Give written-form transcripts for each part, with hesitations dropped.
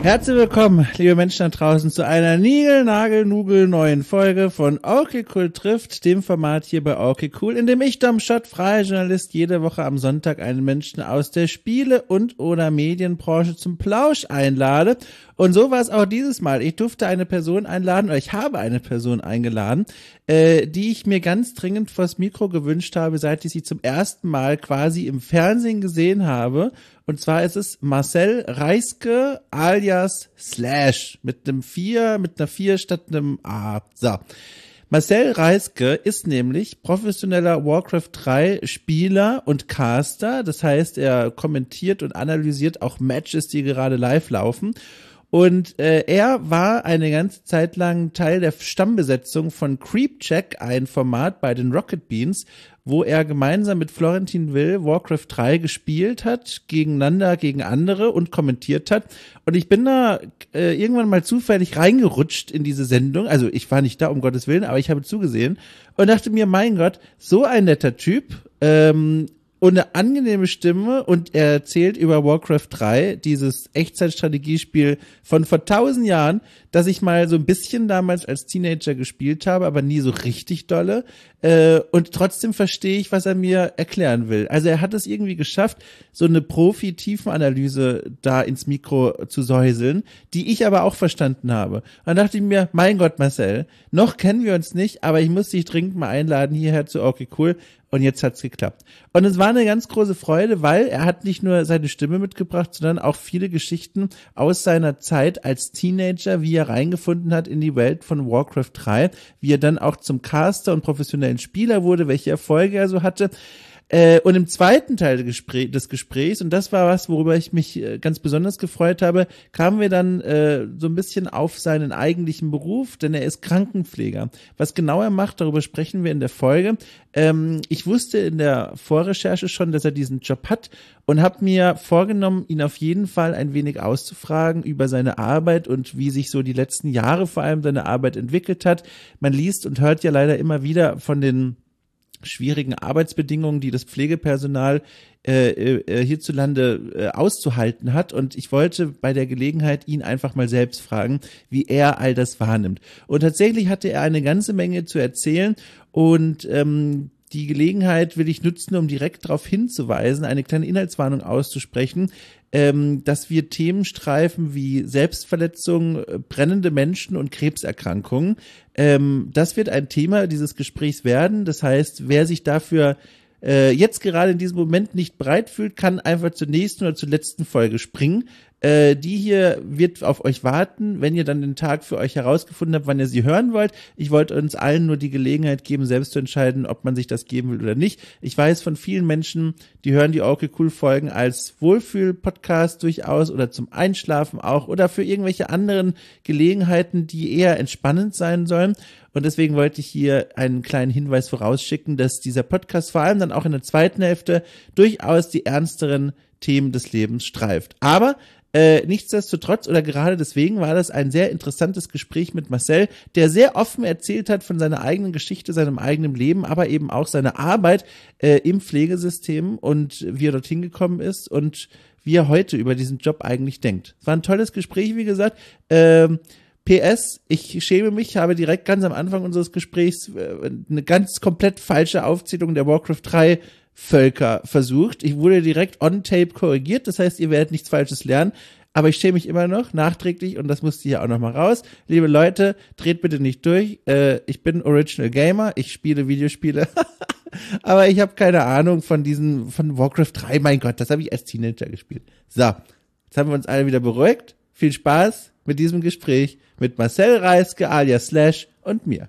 Herzlich willkommen, liebe Menschen da draußen, zu einer neuen Folge von Okay Cool trifft, dem Format hier bei Okay Cool, in dem ich, Dom Schott, freier Journalist, jede Woche am Sonntag einen Menschen aus der Spiele- und oder Medienbranche zum Plausch einlade. Und so war es auch dieses Mal. Ich durfte eine Person einladen, oder ich habe eine Person eingeladen, die ich mir ganz dringend vors Mikro gewünscht habe, seit ich sie zum ersten Mal quasi im Fernsehen gesehen habe. Und zwar ist es Marcel Reiske alias Slash mit einer 4 statt einem A. So. Marcel Reiske ist nämlich professioneller Warcraft 3 Spieler und Caster. Das heißt, er kommentiert und analysiert auch Matches, die gerade live laufen. Und er war eine ganze Zeit lang Teil der Stammbesetzung von Creepcheck, ein Format bei den Rocket Beans, wo er gemeinsam mit Florentin Will Warcraft 3 gespielt hat, gegeneinander, gegen andere und kommentiert hat. Und ich bin da irgendwann mal zufällig reingerutscht in diese Sendung. Also ich war nicht da, um Gottes Willen, aber ich habe zugesehen und dachte mir, mein Gott, so ein netter Typ, und eine angenehme Stimme, und er erzählt über Warcraft 3, dieses Echtzeitstrategiespiel von vor 1000 Jahren, das ich mal so ein bisschen damals als Teenager gespielt habe, aber nie so richtig dolle. Und trotzdem verstehe ich, was er mir erklären will. Also er hat es irgendwie geschafft, so eine Profi-Tiefenanalyse da ins Mikro zu säuseln, die ich aber auch verstanden habe. Und dann dachte ich mir, mein Gott, Marcel, noch kennen wir uns nicht, aber ich muss dich dringend mal einladen hierher zu Okay Cool. Und jetzt hat's geklappt. Und es war eine ganz große Freude, weil er hat nicht nur seine Stimme mitgebracht, sondern auch viele Geschichten aus seiner Zeit als Teenager, wie er reingefunden hat in die Welt von Warcraft 3, wie er dann auch zum Caster und professionellen Spieler wurde, welche Erfolge er so hatte. Und im zweiten Teil des Gesprächs, und das war was, worüber ich mich ganz besonders gefreut habe, kamen wir dann so ein bisschen auf seinen eigentlichen Beruf, denn er ist Krankenpfleger. Was genau er macht, darüber sprechen wir in der Folge. Ich wusste in der Vorrecherche schon, dass er diesen Job hat, und habe mir vorgenommen, ihn auf jeden Fall ein wenig auszufragen über seine Arbeit und wie sich so die letzten Jahre vor allem seine Arbeit entwickelt hat. Man liest und hört ja leider immer wieder von den schwierigen Arbeitsbedingungen, die das Pflegepersonal hierzulande auszuhalten hat, und ich wollte bei der Gelegenheit ihn einfach mal selbst fragen, wie er all das wahrnimmt. Und tatsächlich hatte er eine ganze Menge zu erzählen, und die Gelegenheit will ich nutzen, um direkt darauf hinzuweisen, eine kleine Inhaltswarnung auszusprechen, dass wir Themen streifen wie Selbstverletzung, brennende Menschen und Krebserkrankungen. Das wird ein Thema dieses Gesprächs werden. Das heißt, wer sich dafür jetzt gerade in diesem Moment nicht bereit fühlt, kann einfach zur nächsten oder zur letzten Folge springen. Die hier wird auf euch warten, wenn ihr dann den Tag für euch herausgefunden habt, wann ihr sie hören wollt. Ich wollte uns allen nur die Gelegenheit geben, selbst zu entscheiden, ob man sich das geben will oder nicht. Ich weiß von vielen Menschen, die hören die Okay Cool Folgen als Wohlfühl-Podcast durchaus oder zum Einschlafen auch oder für irgendwelche anderen Gelegenheiten, die eher entspannend sein sollen. Und deswegen wollte ich hier einen kleinen Hinweis vorausschicken, dass dieser Podcast vor allem dann auch in der zweiten Hälfte durchaus die ernsteren Themen des Lebens streift. Aber nichtsdestotrotz oder gerade deswegen war das ein sehr interessantes Gespräch mit Marcel, der sehr offen erzählt hat von seiner eigenen Geschichte, seinem eigenen Leben, aber eben auch seiner Arbeit im Pflegesystem und wie er dorthin gekommen ist und wie er heute über diesen Job eigentlich denkt. Es war ein tolles Gespräch, wie gesagt. PS, ich schäme mich, habe direkt ganz am Anfang unseres Gesprächs eine ganz komplett falsche Aufzählung der Warcraft 3 Völker versucht. Ich wurde direkt on tape korrigiert, das heißt, ihr werdet nichts Falsches lernen, aber ich schäme mich immer noch, nachträglich, und das musste hier auch noch mal raus. Liebe Leute, dreht bitte nicht durch, ich bin Original Gamer, ich spiele Videospiele, aber ich habe keine Ahnung von Warcraft 3, mein Gott, das habe ich als Teenager gespielt. So, jetzt haben wir uns alle wieder beruhigt, viel Spaß mit diesem Gespräch mit Marcel Reiske alias Slash und mir.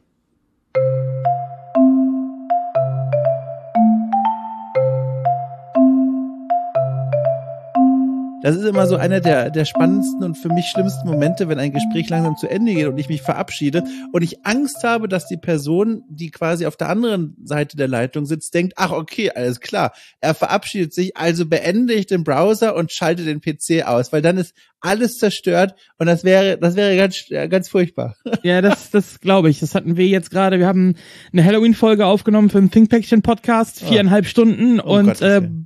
Das ist immer so einer der spannendsten und für mich schlimmsten Momente, wenn ein Gespräch langsam zu Ende geht und ich mich verabschiede und ich Angst habe, dass die Person, die quasi auf der anderen Seite der Leitung sitzt, denkt, ach okay, alles klar, er verabschiedet sich, also beende ich den Browser und schalte den PC aus, weil dann ist alles zerstört und das wäre ganz furchtbar. Ja, das glaube ich. Das hatten wir jetzt gerade. Wir haben eine Halloween-Folge aufgenommen für den Thinkpäckchen-Podcast, 4,5 Stunden und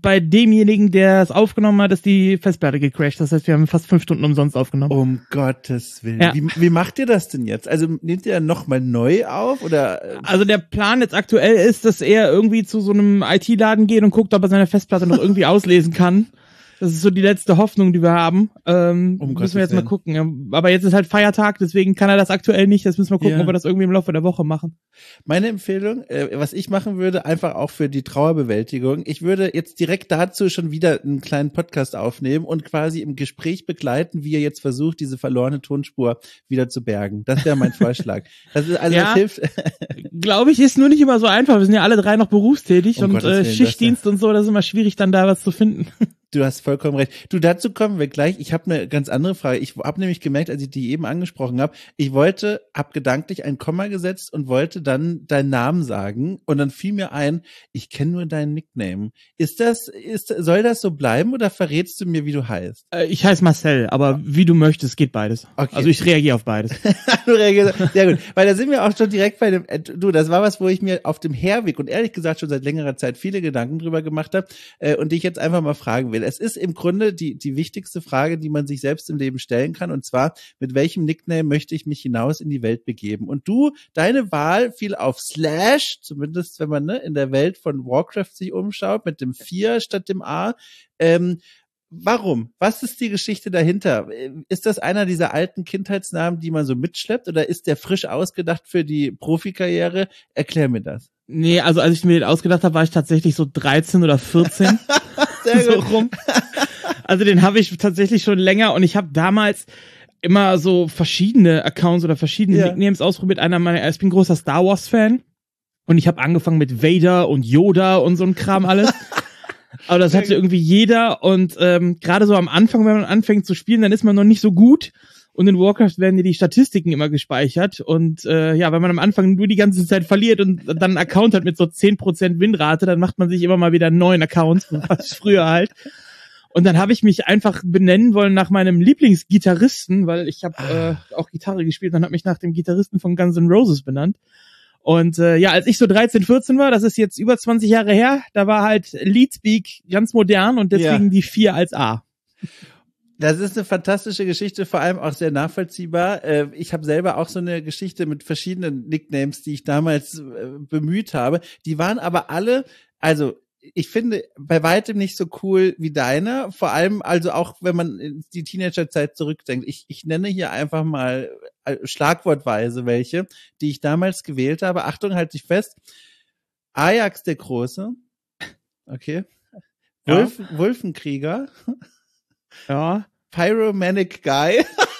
bei demjenigen, der es aufgenommen hat, ist die Festplatte gecrashed. Das heißt, wir haben fast 5 Stunden umsonst aufgenommen. Um Gottes Willen. Ja. Wie macht ihr das denn jetzt? Also nehmt ihr dann nochmal neu auf oder? Also der Plan jetzt aktuell ist, dass er irgendwie zu so einem IT-Laden geht und guckt, ob er seine Festplatte noch irgendwie auslesen kann. Das ist so die letzte Hoffnung, die wir haben. Müssen wir jetzt mal gucken. Ja. Aber jetzt ist halt Feiertag, deswegen kann er das aktuell nicht. Jetzt müssen wir gucken, ob wir das irgendwie im Laufe der Woche machen. Meine Empfehlung, was ich machen würde, einfach auch für die Trauerbewältigung, ich würde jetzt direkt dazu schon wieder einen kleinen Podcast aufnehmen und quasi im Gespräch begleiten, wie ihr jetzt versucht, diese verlorene Tonspur wieder zu bergen. Das wäre mein Vorschlag. Das ist, also das hilft. Glaube ich, ist nur nicht immer so einfach. Wir sind ja alle 3 noch berufstätig und Schichtdienst und so, das ist immer schwierig, dann da was zu finden. Du hast vollkommen recht. Du, dazu kommen wir gleich. Ich habe eine ganz andere Frage. Ich habe nämlich gemerkt, als ich die eben angesprochen habe, hab gedanklich ein Komma gesetzt und wollte dann deinen Namen sagen und dann fiel mir ein, ich kenne nur deinen Nickname. Soll das so bleiben oder verrätst du mir, wie du heißt? Ich heiße Marcel, aber wie du möchtest, geht beides. Okay. Also ich reagiere auf beides. Du reagierst, sehr gut. Weil da sind wir auch schon direkt bei dem, das war was, wo ich mir auf dem Herweg und ehrlich gesagt schon seit längerer Zeit viele Gedanken drüber gemacht habe und dich jetzt einfach mal fragen will. Es ist im Grunde die wichtigste Frage, die man sich selbst im Leben stellen kann, und zwar, mit welchem Nickname möchte ich mich hinaus in die Welt begeben? Und deine Wahl fiel auf Slash, zumindest wenn man in der Welt von Warcraft sich umschaut, mit dem 4 statt dem A. Warum? Was ist die Geschichte dahinter? Ist das einer dieser alten Kindheitsnamen, die man so mitschleppt, oder ist der frisch ausgedacht für die Profikarriere? Erklär mir das. Nee, also als ich mir den ausgedacht habe, war ich tatsächlich so 13 oder 14. Sehr so gut. rum. Also den habe ich tatsächlich schon länger und ich habe damals immer so verschiedene Accounts oder verschiedene Nicknames ausprobiert. Ich bin großer Star Wars Fan und ich habe angefangen mit Vader und Yoda und so ein Kram alles. Aber das hatte irgendwie jeder und gerade so am Anfang, wenn man anfängt zu spielen, dann ist man noch nicht so gut. Und in Warcraft werden dir die Statistiken immer gespeichert. Und wenn man am Anfang nur die ganze Zeit verliert und dann einen Account hat mit so 10% Winrate, dann macht man sich immer mal wieder einen neuen Account, was früher halt. Und dann habe ich mich einfach benennen wollen nach meinem Lieblingsgitarristen, weil ich habe auch Gitarre gespielt und habe mich nach dem Gitarristen von Guns N' Roses benannt. Und als ich so 13, 14 war, das ist jetzt über 20 Jahre her, da war halt Leadspeak ganz modern und deswegen die 4 als A. Das ist eine fantastische Geschichte, vor allem auch sehr nachvollziehbar. Ich habe selber auch so eine Geschichte mit verschiedenen Nicknames, die ich damals bemüht habe. Die waren aber alle, also ich finde, bei weitem nicht so cool wie deiner. Vor allem, also auch wenn man in die Teenagerzeit zurückdenkt. Ich nenne hier einfach mal schlagwortweise welche, die ich damals gewählt habe. Achtung, halt dich fest. Ajax der Große. Okay. Wulfenkrieger. Ja. Pyromanic Guy.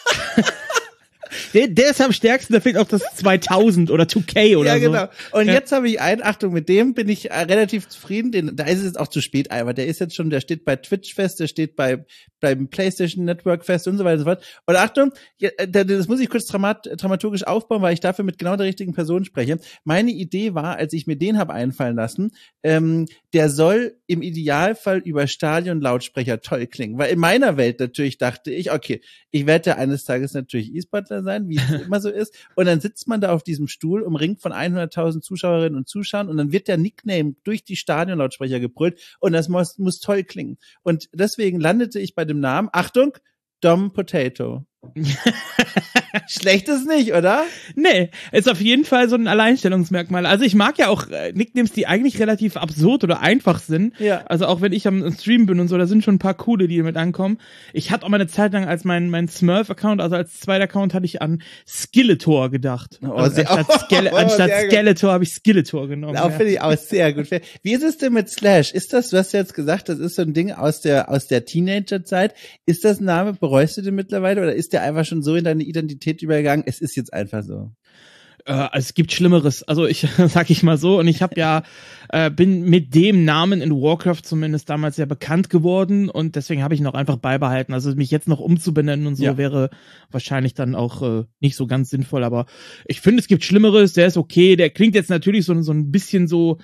Der ist am stärksten, da fehlt auch das 2000 oder 2K oder so. Ja, genau. Und jetzt habe ich Achtung, mit dem bin ich relativ zufrieden. Da ist es jetzt auch zu spät, aber der ist jetzt schon, der steht bei Twitch fest, der steht beim PlayStation Network fest und so weiter und so fort. Und Achtung, das muss ich kurz dramaturgisch aufbauen, weil ich dafür mit genau der richtigen Person spreche. Meine Idee war, als ich mir den habe einfallen lassen, der soll im Idealfall über Stadion-Lautsprecher toll klingen. Weil in meiner Welt natürlich dachte ich, okay, ich werde ja eines Tages natürlich E-Sportler sein, wie es immer so ist. Und dann sitzt man da auf diesem Stuhl, umringt von 100.000 Zuschauerinnen und Zuschauern, und dann wird der Nickname durch die Stadionlautsprecher gebrüllt und das muss toll klingen. Und deswegen landete ich bei dem Namen, Achtung, Dom Potato. Schlecht ist nicht, oder? Nee, ist auf jeden Fall so ein Alleinstellungsmerkmal. Also ich mag ja auch Nicknames, die eigentlich relativ absurd oder einfach sind. Ja. Also auch wenn ich am Stream bin und so, da sind schon ein paar coole, die damit ankommen. Ich hatte auch mal eine Zeit lang als mein Smurf-Account, also als zweiter Account, hatte ich an Skeletor gedacht. Anstatt Skeletor habe ich Skeletor genommen. Auch finde ich auch sehr gut. Wie ist es denn mit Slash? Ist das, du hast jetzt gesagt, das ist so ein Ding aus der Teenagerzeit. Ist das ein Name, bereust du den mittlerweile, oder ist der einfach schon so in deine Identität übergegangen? Es ist jetzt einfach so. Es gibt Schlimmeres. Also sag ich mal so. Und ich habe bin mit dem Namen in Warcraft zumindest damals sehr bekannt geworden und deswegen habe ich ihn auch einfach beibehalten. Also mich jetzt noch umzubenennen und so wäre wahrscheinlich dann auch nicht so ganz sinnvoll. Aber ich finde, es gibt Schlimmeres. Der ist okay. Der klingt jetzt natürlich so ein bisschen so,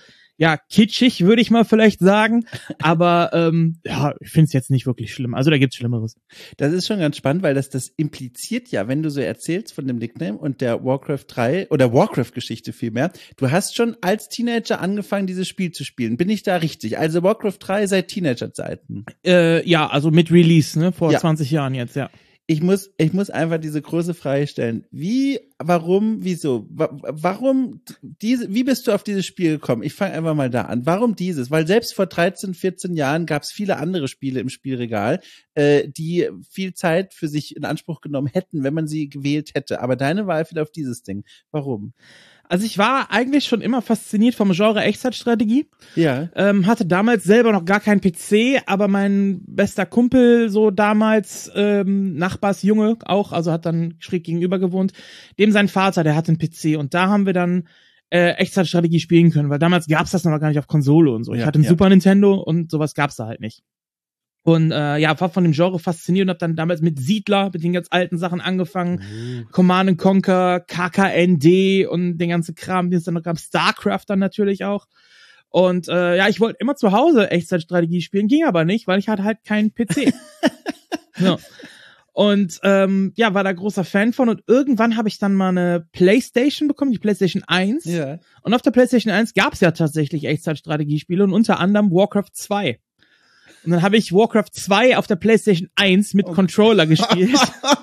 ja, kitschig, würde ich mal vielleicht sagen. Aber ja, ich finde es jetzt nicht wirklich schlimm. Also da gibt's Schlimmeres. Das ist schon ganz spannend, weil das impliziert ja, wenn du so erzählst von dem Nickname und der Warcraft 3 oder Warcraft-Geschichte vielmehr, du hast schon als Teenager angefangen, dieses Spiel zu spielen. Bin ich da richtig? Also Warcraft 3 seit Teenager-Zeiten. Ja, also mit Release, ne, vor 20 Jahren jetzt, ja. Ich muss einfach diese große Frage stellen. Wie, warum, wieso? Warum wie bist du auf dieses Spiel gekommen? Ich fange einfach mal da an. Warum dieses? Weil selbst vor 13, 14 Jahren gab es viele andere Spiele im Spielregal, die viel Zeit für sich in Anspruch genommen hätten, wenn man sie gewählt hätte. Aber deine Wahl fiel auf dieses Ding. Warum? Also ich war eigentlich schon immer fasziniert vom Genre Echtzeitstrategie. Ja. Hatte damals selber noch gar keinen PC, aber mein bester Kumpel so damals, Nachbarsjunge auch, also hat dann schräg gegenüber gewohnt, dem sein Vater, der hatte einen PC und da haben wir dann Echtzeitstrategie spielen können, weil damals gab's das noch gar nicht auf Konsole und so. Ich hatte einen Super Nintendo und sowas gab's da halt nicht. Und ja, war von dem Genre fasziniert und hab dann damals mit Siedler, mit den ganz alten Sachen angefangen. Command & Conquer, KKND und den ganzen Kram, den es dann noch gab. StarCraft dann natürlich auch. Und ja, ich wollte immer zu Hause Echtzeitstrategie spielen, ging aber nicht, weil ich hatte halt keinen PC. Ja. Und ja, war da großer Fan von und irgendwann habe ich dann mal eine PlayStation bekommen, die PlayStation 1. Ja. Und auf der PlayStation 1 gab's ja tatsächlich Echtzeitstrategiespiele und unter anderem Warcraft 2. Und dann habe ich Warcraft 2 auf der PlayStation 1 mit Controller gespielt.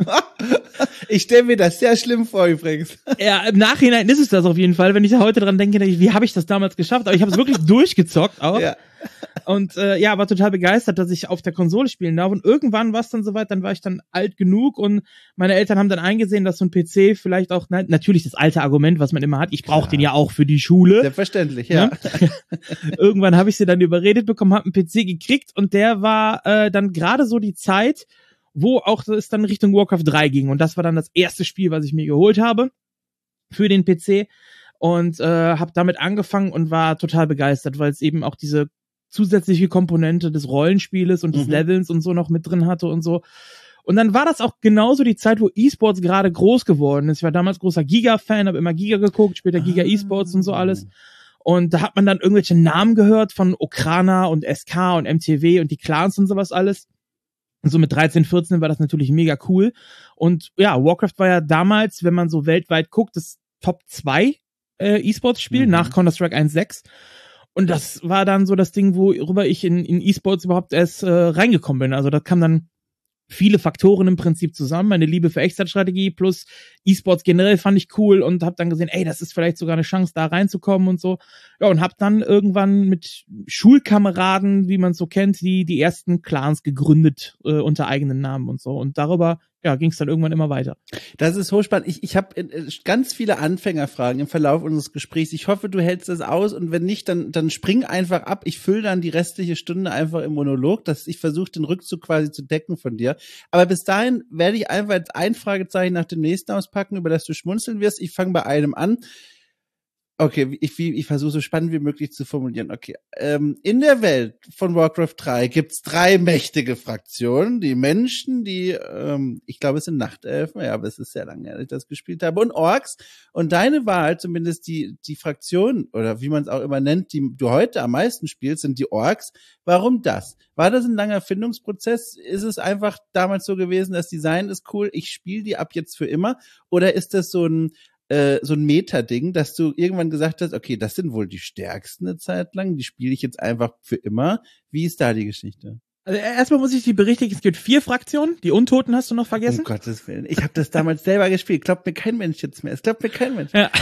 Ich stelle mir das sehr schlimm vor übrigens. Ja, im Nachhinein ist es das auf jeden Fall. Wenn ich da heute dran denke, wie habe ich das damals geschafft? Aber ich habe es wirklich durchgezockt auch. Ja. Und ja, war total begeistert, dass ich auf der Konsole spielen darf. Und irgendwann war es dann soweit, dann war ich dann alt genug und meine Eltern haben dann eingesehen, dass so ein PC vielleicht auch, natürlich das alte Argument, was man immer hat, ich brauche den ja auch für die Schule. Selbstverständlich, ja. Irgendwann habe ich sie dann überredet bekommen, habe einen PC gekriegt und der war dann gerade so die Zeit, wo auch es dann Richtung Warcraft 3 ging. Und das war dann das erste Spiel, was ich mir geholt habe für den PC. Und habe damit angefangen und war total begeistert, weil es eben auch diese zusätzliche Komponente des Rollenspieles und des Levelns und so noch mit drin hatte und so. Und dann war das auch genauso die Zeit, wo E-Sports gerade groß geworden ist. Ich war damals großer Giga-Fan, habe immer Giga geguckt, später Giga E-Sports und so alles. Und da hat man dann irgendwelche Namen gehört von Okrana und SK und MTW und die Clans und sowas alles. Und so mit 13, 14 war das natürlich mega cool. Und ja, Warcraft war ja damals, wenn man so weltweit guckt, das Top 2 E-Sports-Spiel nach Counter-Strike 1.6. Und das war dann so das Ding, worüber ich in E-Sports überhaupt erst reingekommen bin. Also da kam dann viele Faktoren im Prinzip zusammen. Meine Liebe für Echtzeitstrategie plus E-Sports generell fand ich cool und habe dann gesehen, ey, das ist vielleicht sogar eine Chance, da reinzukommen und so. Ja, und habe dann irgendwann mit Schulkameraden, wie man es so kennt, die ersten Clans gegründet unter eigenen Namen und so. Und darüber ja, ging es dann irgendwann immer weiter. Das ist hochspannend. Ich habe ganz viele Anfängerfragen im Verlauf unseres Gesprächs. Ich hoffe, du hältst das aus und wenn nicht, dann spring einfach ab. Ich fülle dann die restliche Stunde einfach im Monolog, dass ich versuche, den Rückzug quasi zu decken von dir. Aber bis dahin werde ich einfach jetzt ein Fragezeichen nach dem nächsten auspacken, über das du schmunzeln wirst. Ich fange bei einem an. Okay, ich versuche so spannend wie möglich zu formulieren. Okay, in der Welt von Warcraft 3 gibt's 3 mächtige Fraktionen. Die Menschen, die, ich glaube, es sind Nachtelfen, ja, aber es ist sehr lange her, dass ich das gespielt habe, und Orks. Und deine Wahl, zumindest die Fraktion, oder wie man es auch immer nennt, die du heute am meisten spielst, sind die Orks. Warum das? War das ein langer Findungsprozess? Ist es einfach damals so gewesen, das Design ist cool, ich spiele die ab jetzt für immer? Oder ist das so ein Meta-Ding, dass du irgendwann gesagt hast, okay, das sind wohl die stärksten eine Zeit lang, die spiele ich jetzt einfach für immer. Wie ist da die Geschichte? Also erstmal muss ich dich berichtigen, es gibt 4 Fraktionen. Die Untoten hast du noch vergessen? Um Gottes Willen. Ich habe das damals selber gespielt. Glaubt mir kein Mensch jetzt mehr. Es glaubt mir kein Mensch. Ja.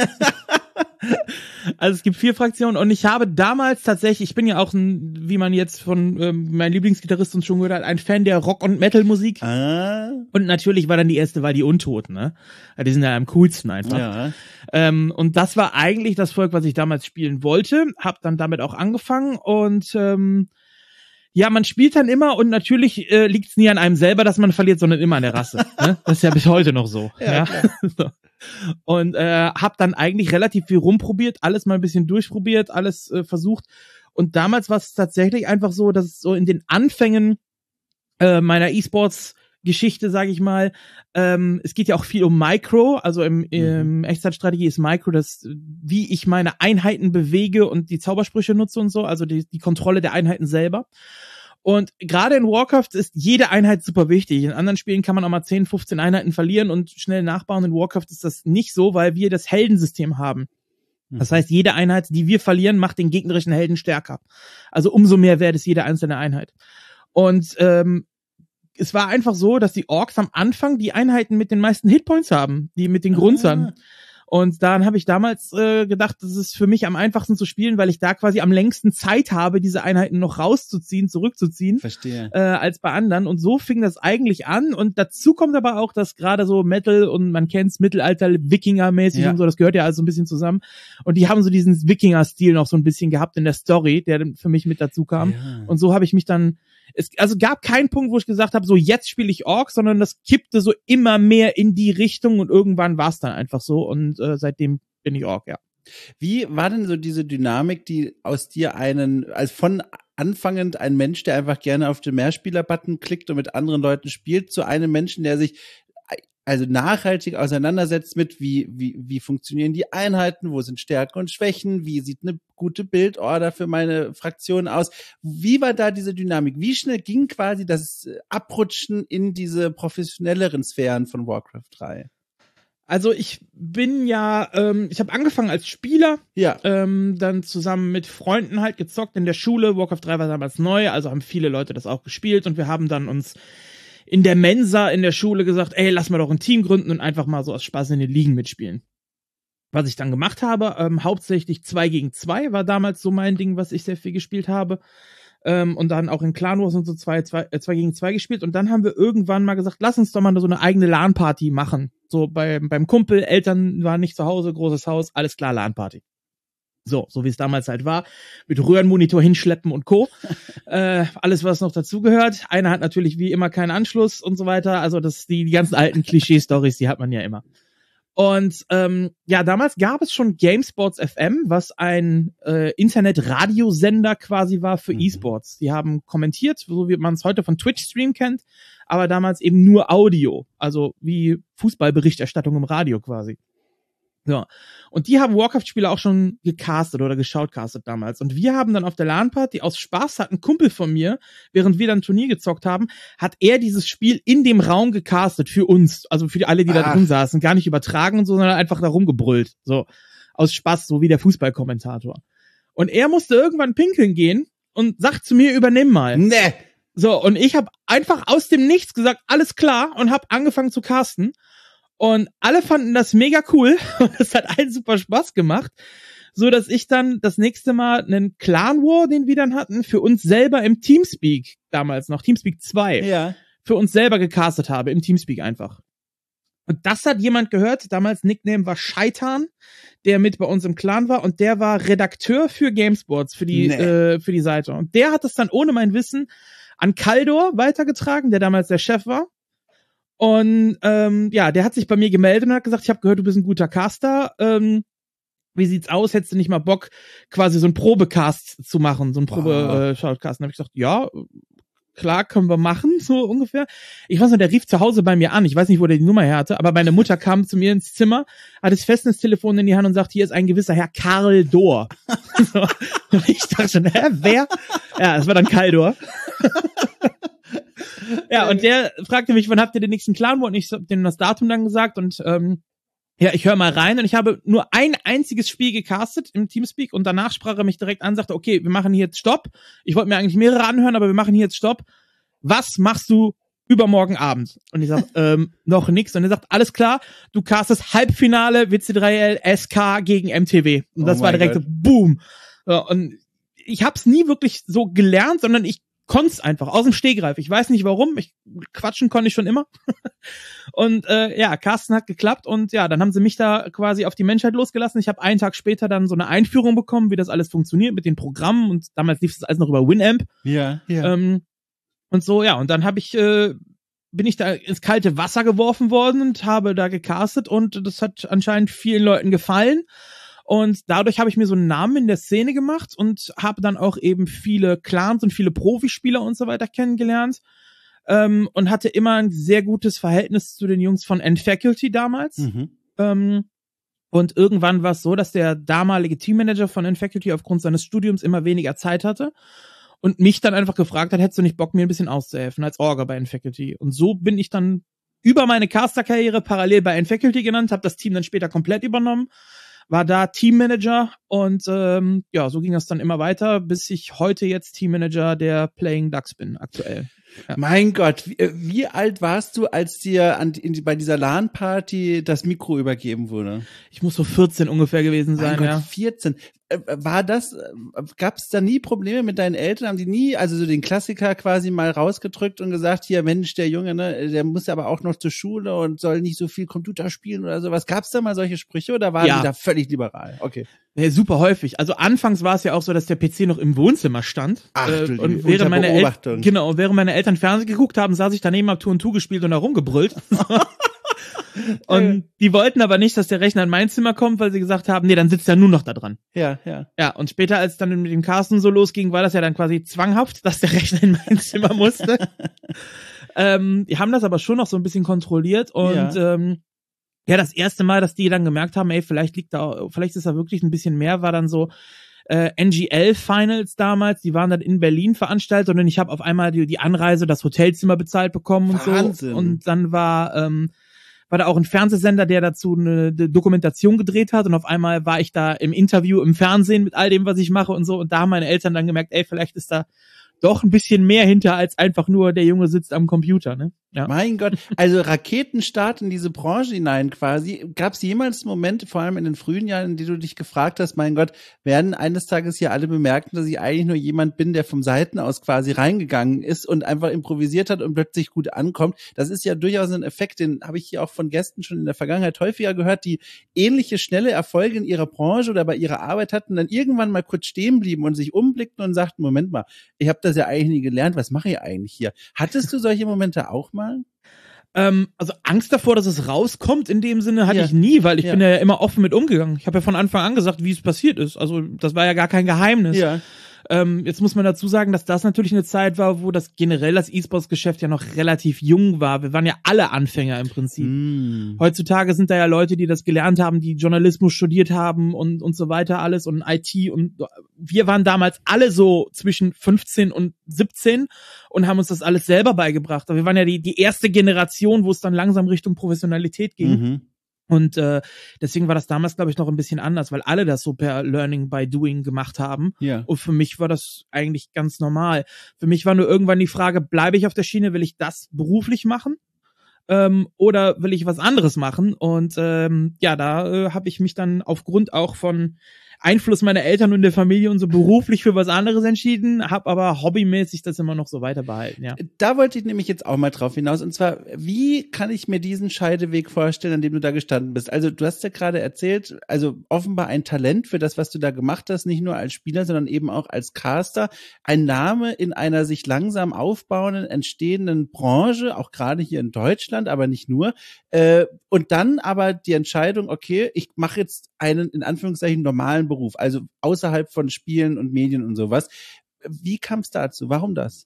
Also es gibt 4 Fraktionen und ich habe damals tatsächlich, ich bin ja auch wie man jetzt von meinem Lieblingsgitarrist uns schon gehört hat, ein Fan der Rock- und Metal-Musik. Und natürlich war dann die erste Wahl die Untoten, ne? Die sind ja am coolsten einfach. Ja. Und das war eigentlich das Volk, was ich damals spielen wollte. Hab dann damit auch angefangen und ja, man spielt dann immer und natürlich liegt es nie an einem selber, dass man verliert, sondern immer an der Rasse. Ne? Das ist ja bis heute noch so. Ja. So. Und hab dann eigentlich relativ viel rumprobiert, alles mal ein bisschen durchprobiert, alles versucht. Und damals war es tatsächlich einfach so, dass es so in den Anfängen meiner E-Sports Geschichte, sage ich mal. Es geht ja auch viel um Micro, also im Echtzeitstrategie ist Micro das, wie ich meine Einheiten bewege und die Zaubersprüche nutze und so, also die Kontrolle der Einheiten selber. Und gerade in Warcraft ist jede Einheit super wichtig. In anderen Spielen kann man auch mal 10, 15 Einheiten verlieren und schnell nachbauen. In Warcraft ist das nicht so, weil wir das Heldensystem haben. Das heißt, jede Einheit, die wir verlieren, macht den gegnerischen Helden stärker. Also umso mehr wert ist jede einzelne Einheit. Und es war einfach so, dass die Orks am Anfang die Einheiten mit den meisten Hitpoints haben, die mit den Grunzern. Und dann habe ich damals gedacht, das ist für mich am einfachsten zu spielen, weil ich da quasi am längsten Zeit habe, diese Einheiten noch rauszuziehen, zurückzuziehen. Verstehe. Als bei anderen. Und so fing das eigentlich an. Und dazu kommt aber auch, dass gerade so Metal und man kennt's, Mittelalter, Wikinger-mäßig und so, das gehört ja alles so ein bisschen zusammen. Und die haben so diesen Wikinger-Stil noch so ein bisschen gehabt in der Story, der für mich mit dazu kam. Ja. Und so habe ich mich dann also gab keinen Punkt, wo ich gesagt habe, so jetzt spiele ich Orks, sondern das kippte so immer mehr in die Richtung und irgendwann war es dann einfach so und seitdem bin ich Ork, ja. Wie war denn so diese Dynamik, die aus dir als von anfangend ein Mensch, der einfach gerne auf den Mehrspieler-Button klickt und mit anderen Leuten spielt, zu einem Menschen, der sich also nachhaltig auseinandersetzt mit, wie funktionieren die Einheiten, wo sind Stärken und Schwächen, wie sieht eine gute Bildorder für meine Fraktion aus? Wie war da diese Dynamik? Wie schnell ging quasi das Abrutschen in diese professionelleren Sphären von Warcraft 3? Also ich bin ja, ich habe angefangen als Spieler, dann zusammen mit Freunden halt gezockt in der Schule. Warcraft 3 war damals neu, also haben viele Leute das auch gespielt und wir haben dann uns in der Mensa in der Schule gesagt, ey, lass mal doch ein Team gründen und einfach mal so aus Spaß in den Ligen mitspielen. Was ich dann gemacht habe, hauptsächlich 2 gegen 2 war damals so mein Ding, was ich sehr viel gespielt habe. Und dann auch in Clan Wars und so 2 gegen 2 gespielt. Und dann haben wir irgendwann mal gesagt, lass uns doch mal so eine eigene LAN-Party machen. So beim Kumpel, Eltern waren nicht zu Hause, großes Haus, alles klar, LAN-Party. So wie es damals halt war, mit Röhrenmonitor hinschleppen und Co. Alles, was noch dazugehört. Einer hat natürlich wie immer keinen Anschluss und so weiter. Also die ganzen alten Klischee-Stories, die hat man ja immer. Und damals gab es schon GameSports FM, was ein Internet-Radiosender quasi war für E-Sports. Die haben kommentiert, so wie man es heute von Twitch-Stream kennt, aber damals eben nur Audio. Also wie Fußballberichterstattung im Radio quasi. Ja. Und die haben Warcraft-Spiele auch schon gecastet oder geschautcastet damals. Und wir haben dann auf der LAN-Party aus Spaß, hat ein Kumpel von mir, während wir dann Turnier gezockt haben, hat er dieses Spiel in dem Raum gecastet für uns. Also für alle, die da drin saßen. Gar nicht übertragen und so, sondern einfach da rumgebrüllt. So. Aus Spaß, so wie der Fußballkommentator. Und er musste irgendwann pinkeln gehen und sagt zu mir, übernimm mal. Nee. So, und ich habe einfach aus dem Nichts gesagt, alles klar, und habe angefangen zu casten. Und alle fanden das mega cool und es hat allen super Spaß gemacht, so dass ich dann das nächste Mal einen Clan War, den wir dann hatten, für uns selber im Teamspeak, damals noch Teamspeak 2, für uns selber gecastet habe, im Teamspeak einfach. Und das hat jemand gehört, damals Nickname war Scheitan, der mit bei uns im Clan war und der war Redakteur für GameSports, für die Seite. Und der hat das dann ohne mein Wissen an Kaldor weitergetragen, der damals der Chef war. Und der hat sich bei mir gemeldet und hat gesagt, ich habe gehört, du bist ein guter Caster. Wie sieht's aus? Hättest du nicht mal Bock, quasi so einen Probecast zu machen, so einen Probe-Shoutcast? Dann habe ich gesagt, ja, klar, können wir machen, so ungefähr. Ich weiß noch, der rief zu Hause bei mir an. Ich weiß nicht, wo der die Nummer her hatte, aber meine Mutter kam zu mir ins Zimmer, hat das Festnetztelefon in die Hand und sagt, hier ist ein gewisser Herr Karl Dor. So. Und ich dachte schon, wer? Ja, es war dann Kaldor. Ja, und der fragte mich, wann habt ihr den nächsten Clan War? Und ich habe denen das Datum dann gesagt und ich höre mal rein und ich habe nur ein einziges Spiel gecastet im Teamspeak und danach sprach er mich direkt an, sagte, okay, wir machen hier jetzt Stopp. Ich wollte mir eigentlich mehrere anhören, aber wir machen hier jetzt Stopp. Was machst du übermorgen Abend? Und ich sag, noch nix. Und er sagt, alles klar, du castest Halbfinale WC3L SK gegen MTW. Und das war direkt so, boom. Ja, und ich hab's nie wirklich so gelernt, sondern ich konnte es einfach aus dem Stegreif. Ich weiß nicht warum. Quatschen konnte ich schon immer. Und Carsten hat geklappt und ja, dann haben sie mich da quasi auf die Menschheit losgelassen. Ich habe einen Tag später dann so eine Einführung bekommen, wie das alles funktioniert mit den Programmen und damals lief das alles noch über Winamp. Ja. Und so, ja, und dann bin ich da ins kalte Wasser geworfen worden und habe da gecastet und das hat anscheinend vielen Leuten gefallen. Und dadurch habe ich mir so einen Namen in der Szene gemacht und habe dann auch eben viele Clans und viele Profispieler und so weiter kennengelernt. und hatte immer ein sehr gutes Verhältnis zu den Jungs von N-Faculty damals. Und irgendwann war es so, dass der damalige Teammanager von N-Faculty aufgrund seines Studiums immer weniger Zeit hatte und mich dann einfach gefragt hat, hättest du nicht Bock, mir ein bisschen auszuhelfen als Orga bei N-Faculty? Und so bin ich dann über meine Caster-Karriere parallel bei N-Faculty genannt, habe das Team dann später komplett übernommen, war da Teammanager und so ging das dann immer weiter, bis ich heute jetzt Teammanager der Playing Ducks bin, aktuell. Ja. Mein Gott, wie alt warst du, als dir bei dieser LAN-Party das Mikro übergeben wurde? Ich muss so 14 ungefähr gewesen sein, mein Gott, 14. Gab es da nie Probleme mit deinen Eltern? Haben die nie, also so den Klassiker quasi mal rausgedrückt und gesagt, hier, Mensch, der Junge, ne, der muss aber auch noch zur Schule und soll nicht so viel Computer spielen oder sowas. Gab es da mal solche Sprüche oder waren die da völlig liberal? Okay. Ja, super häufig. Also anfangs war es ja auch so, dass der PC noch im Wohnzimmer stand. Ach, und während meine Eltern Fernsehen geguckt haben, saß ich daneben, hab Tour und Tour gespielt und herumgebrüllt. Und die wollten aber nicht, dass der Rechner in mein Zimmer kommt, weil sie gesagt haben, nee, dann sitzt er nur noch da dran. Ja. Ja, und später, als es dann mit dem Carsten so losging, war das ja dann quasi zwanghaft, dass der Rechner in mein Zimmer musste. Die haben das aber schon noch so ein bisschen kontrolliert und das erste Mal, dass die dann gemerkt haben, ey, vielleicht ist da wirklich ein bisschen mehr, war dann so NGL Finals damals, die waren dann in Berlin veranstaltet und ich habe auf einmal die Anreise, das Hotelzimmer bezahlt bekommen und Wahnsinn. So. Und dann war da auch ein Fernsehsender, der dazu eine Dokumentation gedreht hat und auf einmal war ich da im Interview im Fernsehen mit all dem, was ich mache und so und da haben meine Eltern dann gemerkt, ey, vielleicht ist da doch ein bisschen mehr hinter als einfach nur der Junge sitzt am Computer, ne? Ja. Mein Gott, also Raketenstart in diese Branche hinein quasi. Gab es jemals Momente, vor allem in den frühen Jahren, in denen du dich gefragt hast, mein Gott, werden eines Tages hier alle bemerken, dass ich eigentlich nur jemand bin, der vom Seiten aus quasi reingegangen ist und einfach improvisiert hat und plötzlich gut ankommt. Das ist ja durchaus ein Effekt, den habe ich hier auch von Gästen schon in der Vergangenheit häufiger gehört, die ähnliche schnelle Erfolge in ihrer Branche oder bei ihrer Arbeit hatten, dann irgendwann mal kurz stehen blieben und sich umblickten und sagten, Moment mal, ich habe das ja eigentlich nie gelernt, was mache ich eigentlich hier? Hattest du solche Momente auch mal? Also Angst davor, dass es rauskommt, in dem Sinne hatte ich nie, weil ich bin ja immer offen mit umgegangen. Ich habe ja von Anfang an gesagt, wie es passiert ist. Also das war ja gar kein Geheimnis. Ja. Jetzt muss man dazu sagen, dass das natürlich eine Zeit war, wo das E-Sports-Geschäft ja noch relativ jung war. Wir waren ja alle Anfänger im Prinzip. Heutzutage sind da ja Leute, die das gelernt haben, die Journalismus studiert haben und so weiter alles und IT und wir waren damals alle so zwischen 15 und 17 und haben uns das alles selber beigebracht. Wir waren ja die erste Generation, wo es dann langsam Richtung Professionalität ging. Und deswegen war das damals, glaube ich, noch ein bisschen anders, weil alle das so per Learning by Doing gemacht haben. Ja. Und für mich war das eigentlich ganz normal. Für mich war nur irgendwann die Frage, bleibe ich auf der Schiene, will ich das beruflich machen? Oder will ich was anderes machen? Und da habe ich mich dann aufgrund auch von Einfluss meiner Eltern und der Familie und so beruflich für was anderes entschieden, habe aber hobbymäßig das immer noch so weiter behalten, ja. Da wollte ich nämlich jetzt auch mal drauf hinaus, und zwar, wie kann ich mir diesen Scheideweg vorstellen, an dem du da gestanden bist? Also du hast ja gerade erzählt, also offenbar ein Talent für das, was du da gemacht hast, nicht nur als Spieler, sondern eben auch als Caster, ein Name in einer sich langsam aufbauenden, entstehenden Branche, auch gerade hier in Deutschland, aber nicht nur, und dann aber die Entscheidung, okay, ich mache jetzt einen, in Anführungszeichen, normalen Beruf, also außerhalb von Spielen und Medien und sowas. Wie kam es dazu? Warum das?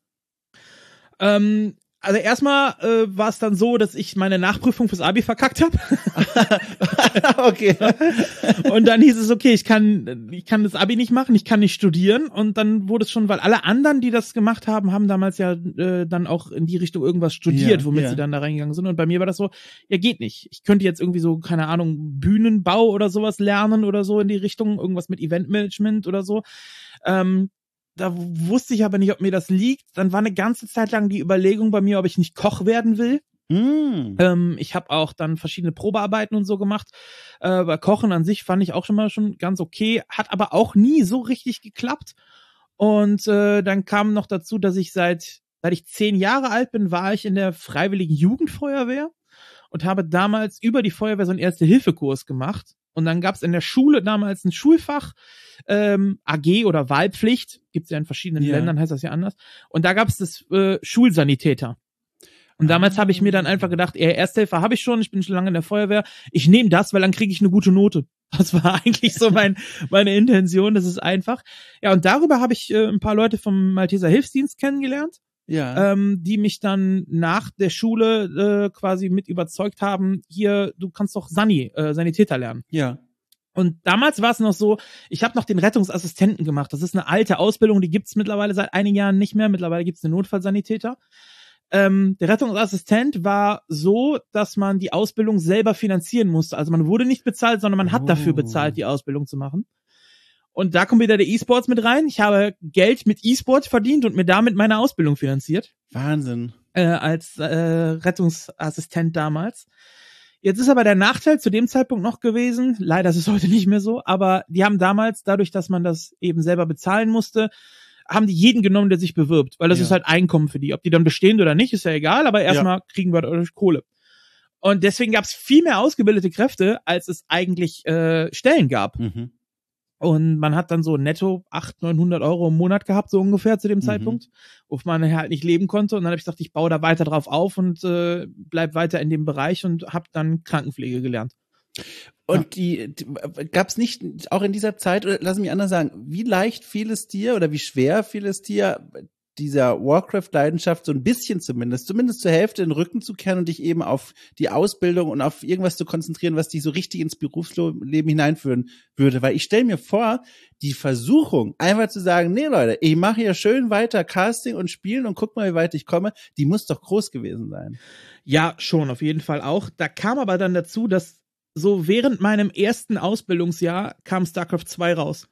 Also erstmal war es dann so, dass ich meine Nachprüfung fürs Abi verkackt habe. Okay. Und dann hieß es, okay, ich kann das Abi nicht machen, ich kann nicht studieren. Und dann wurde es schon, weil alle anderen, die das gemacht haben, haben damals ja dann auch in die Richtung irgendwas studiert, womit sie dann da reingegangen sind. Und bei mir war das so, ja, geht nicht. Ich könnte jetzt irgendwie so, keine Ahnung, Bühnenbau oder sowas lernen oder so in die Richtung, irgendwas mit Eventmanagement oder so. Da wusste ich aber nicht, ob mir das liegt. Dann war eine ganze Zeit lang die Überlegung bei mir, ob ich nicht Koch werden will. Ich habe auch dann verschiedene Probearbeiten und so gemacht. Bei Kochen an sich fand ich auch schon ganz okay, hat aber auch nie so richtig geklappt. Und dann kam noch dazu, dass ich seit ich 10 Jahre alt bin, war ich in der Freiwilligen Jugendfeuerwehr und habe damals über die Feuerwehr so einen Erste-Hilfe-Kurs gemacht. Und dann gab es in der Schule damals ein Schulfach, AG oder Wahlpflicht, gibt's ja in verschiedenen Ländern, heißt das ja anders. Und da gab es das Schulsanitäter. Und damals habe ich mir dann einfach gedacht, Ersthelfer habe ich schon lange in der Feuerwehr, ich nehme das, weil dann kriege ich eine gute Note. Das war eigentlich so meine Intention, das ist einfach. Ja, und darüber habe ich ein paar Leute vom Malteser Hilfsdienst kennengelernt. die mich dann nach der Schule quasi mit überzeugt haben, hier, du kannst doch Sanitäter lernen. Ja. Und damals war es noch so, ich habe noch den Rettungsassistenten gemacht. Das ist eine alte Ausbildung, die gibt's mittlerweile seit einigen Jahren nicht mehr. Mittlerweile gibt's den Notfallsanitäter. Der Rettungsassistent war so, dass man die Ausbildung selber finanzieren musste. Also man wurde nicht bezahlt, sondern man hat dafür bezahlt, die Ausbildung zu machen. Und da kommt wieder der E-Sports mit rein. Ich habe Geld mit E-Sports verdient und mir damit meine Ausbildung finanziert. Wahnsinn. Als Rettungsassistent damals. Jetzt ist aber der Nachteil zu dem Zeitpunkt noch gewesen, leider ist es heute nicht mehr so, aber die haben damals, dadurch, dass man das eben selber bezahlen musste, haben die jeden genommen, der sich bewirbt, weil das ist halt Einkommen für die. Ob die dann bestehen oder nicht, ist ja egal, aber erstmal kriegen wir dadurch Kohle. Und deswegen gab es viel mehr ausgebildete Kräfte, als es eigentlich Stellen gab. Mhm. Und man hat dann so netto 800-900 Euro im Monat gehabt, so ungefähr zu dem Zeitpunkt, wofür man halt nicht leben konnte. Und dann habe ich gesagt, ich baue da weiter drauf auf und bleib weiter in dem Bereich und habe dann Krankenpflege gelernt. Und gab es nicht, auch in dieser Zeit, oder lass mich anders sagen, wie leicht fiel es dir oder wie schwer fiel es dir, dieser Warcraft-Leidenschaft so ein bisschen zumindest zur Hälfte in den Rücken zu kehren und dich eben auf die Ausbildung und auf irgendwas zu konzentrieren, was dich so richtig ins Berufsleben hineinführen würde? Weil ich stelle mir vor, die Versuchung, einfach zu sagen, nee Leute, ich mache hier schön weiter Casting und Spielen und guck mal, wie weit ich komme, die muss doch groß gewesen sein. Ja, schon, auf jeden Fall auch. Da kam aber dann dazu, dass so während meinem ersten Ausbildungsjahr kam StarCraft 2 raus.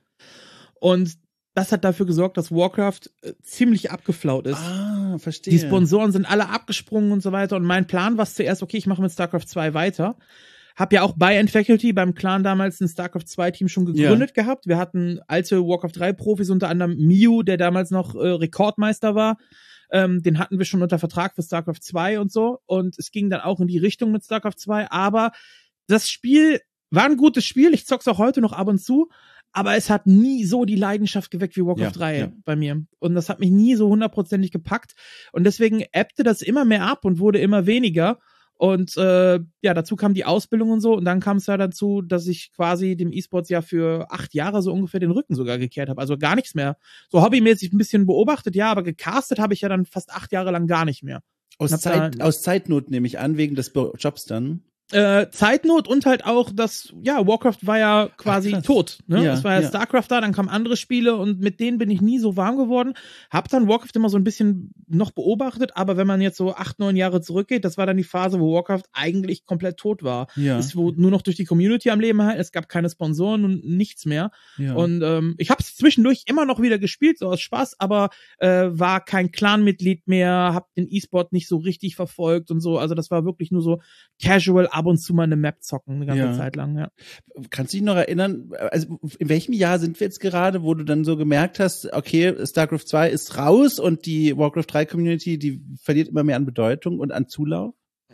Und das hat dafür gesorgt, dass Warcraft ziemlich abgeflaut ist. Ah, verstehe. Die Sponsoren sind alle abgesprungen und so weiter. Und mein Plan war zuerst, okay, ich mache mit StarCraft 2 weiter. Hab ja auch bei N-Faculty, beim Clan damals ein StarCraft 2 Team schon gegründet gehabt. Wir hatten alte Warcraft 3 Profis, unter anderem Miu, der damals noch Rekordmeister war. Den hatten wir schon unter Vertrag für StarCraft 2 und so. Und es ging dann auch in die Richtung mit StarCraft 2. Aber das Spiel war ein gutes Spiel. Ich zock's auch heute noch ab und zu. Aber es hat nie so die Leidenschaft geweckt wie Warcraft 3 bei mir. Und das hat mich nie so 100%ig gepackt. Und deswegen ebbte das immer mehr ab und wurde immer weniger. Und dazu kam die Ausbildung und so. Und dann kam es ja dazu, dass ich quasi dem E-Sports ja für 8 Jahre so ungefähr den Rücken sogar gekehrt habe. Also gar nichts mehr. So hobbymäßig ein bisschen beobachtet, ja, aber gecastet habe ich ja dann fast 8 Jahre lang gar nicht mehr. Aus Zeitnot nehme ich an, wegen des Jobs dann. Zeitnot und halt auch, dass, Warcraft war ja quasi tot, ne? Es war ja StarCraft da, dann kamen andere Spiele und mit denen bin ich nie so warm geworden. Hab dann Warcraft immer so ein bisschen noch beobachtet, aber wenn man jetzt so 8, 9 Jahre zurückgeht, das war dann die Phase, wo Warcraft eigentlich komplett tot war. Es wurde nur noch durch die Community am Leben halten, es gab keine Sponsoren und nichts mehr. Und ich habe es zwischendurch immer noch wieder gespielt, so aus Spaß, aber war kein Clan-Mitglied mehr, hab den E-Sport nicht so richtig verfolgt und so, also das war wirklich nur so casual ab und zu mal eine Map zocken, eine ganze Zeit lang, Kannst du dich noch erinnern, also in welchem Jahr sind wir jetzt gerade, wo du dann so gemerkt hast, okay, StarCraft 2 ist raus und die Warcraft 3 Community, die verliert immer mehr an Bedeutung und an Zulauf?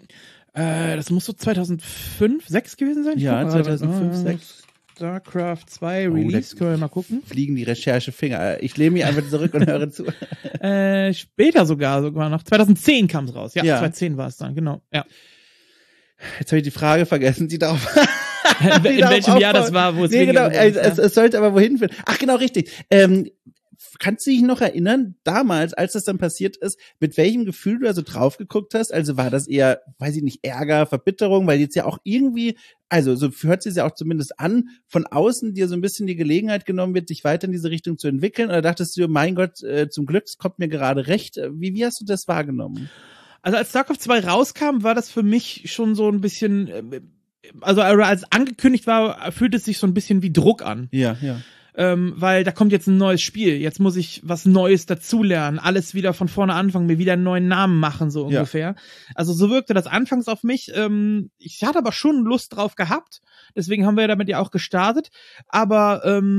Das muss so 2005, 6 gewesen sein? Ja, 2005, 6. StarCraft 2 Release, können wir mal gucken. Fliegen die Recherchefinger. Ich lehne mich einfach zurück und höre zu. Später sogar noch. 2010 kam es raus. Ja, 2010 war es dann, genau. Ja. Jetzt habe ich die Frage vergessen, die darauf. In welchem Jahr das war, wo es genau, es sollte aber wohin führen. Ach, genau, richtig. Kannst du dich noch erinnern, damals, als das dann passiert ist, mit welchem Gefühl du da so drauf geguckt hast? Also war das eher, weiß ich nicht, Ärger, Verbitterung, weil jetzt ja auch irgendwie, also so hört es ja auch zumindest an, von außen dir so ein bisschen die Gelegenheit genommen wird, sich weiter in diese Richtung zu entwickeln? Oder dachtest du, mein Gott, zum Glück, es kommt mir gerade recht. Wie hast du das wahrgenommen? Also als StarCraft 2 rauskam, war das für mich schon so ein bisschen, also als angekündigt war, fühlte es sich so ein bisschen wie Druck an. Ja. Weil da kommt jetzt ein neues Spiel, jetzt muss ich was Neues dazulernen, alles wieder von vorne anfangen, mir wieder einen neuen Namen machen, so ungefähr. Also so wirkte das anfangs auf mich. Ich hatte aber schon Lust drauf gehabt, deswegen haben wir damit ja auch gestartet, aber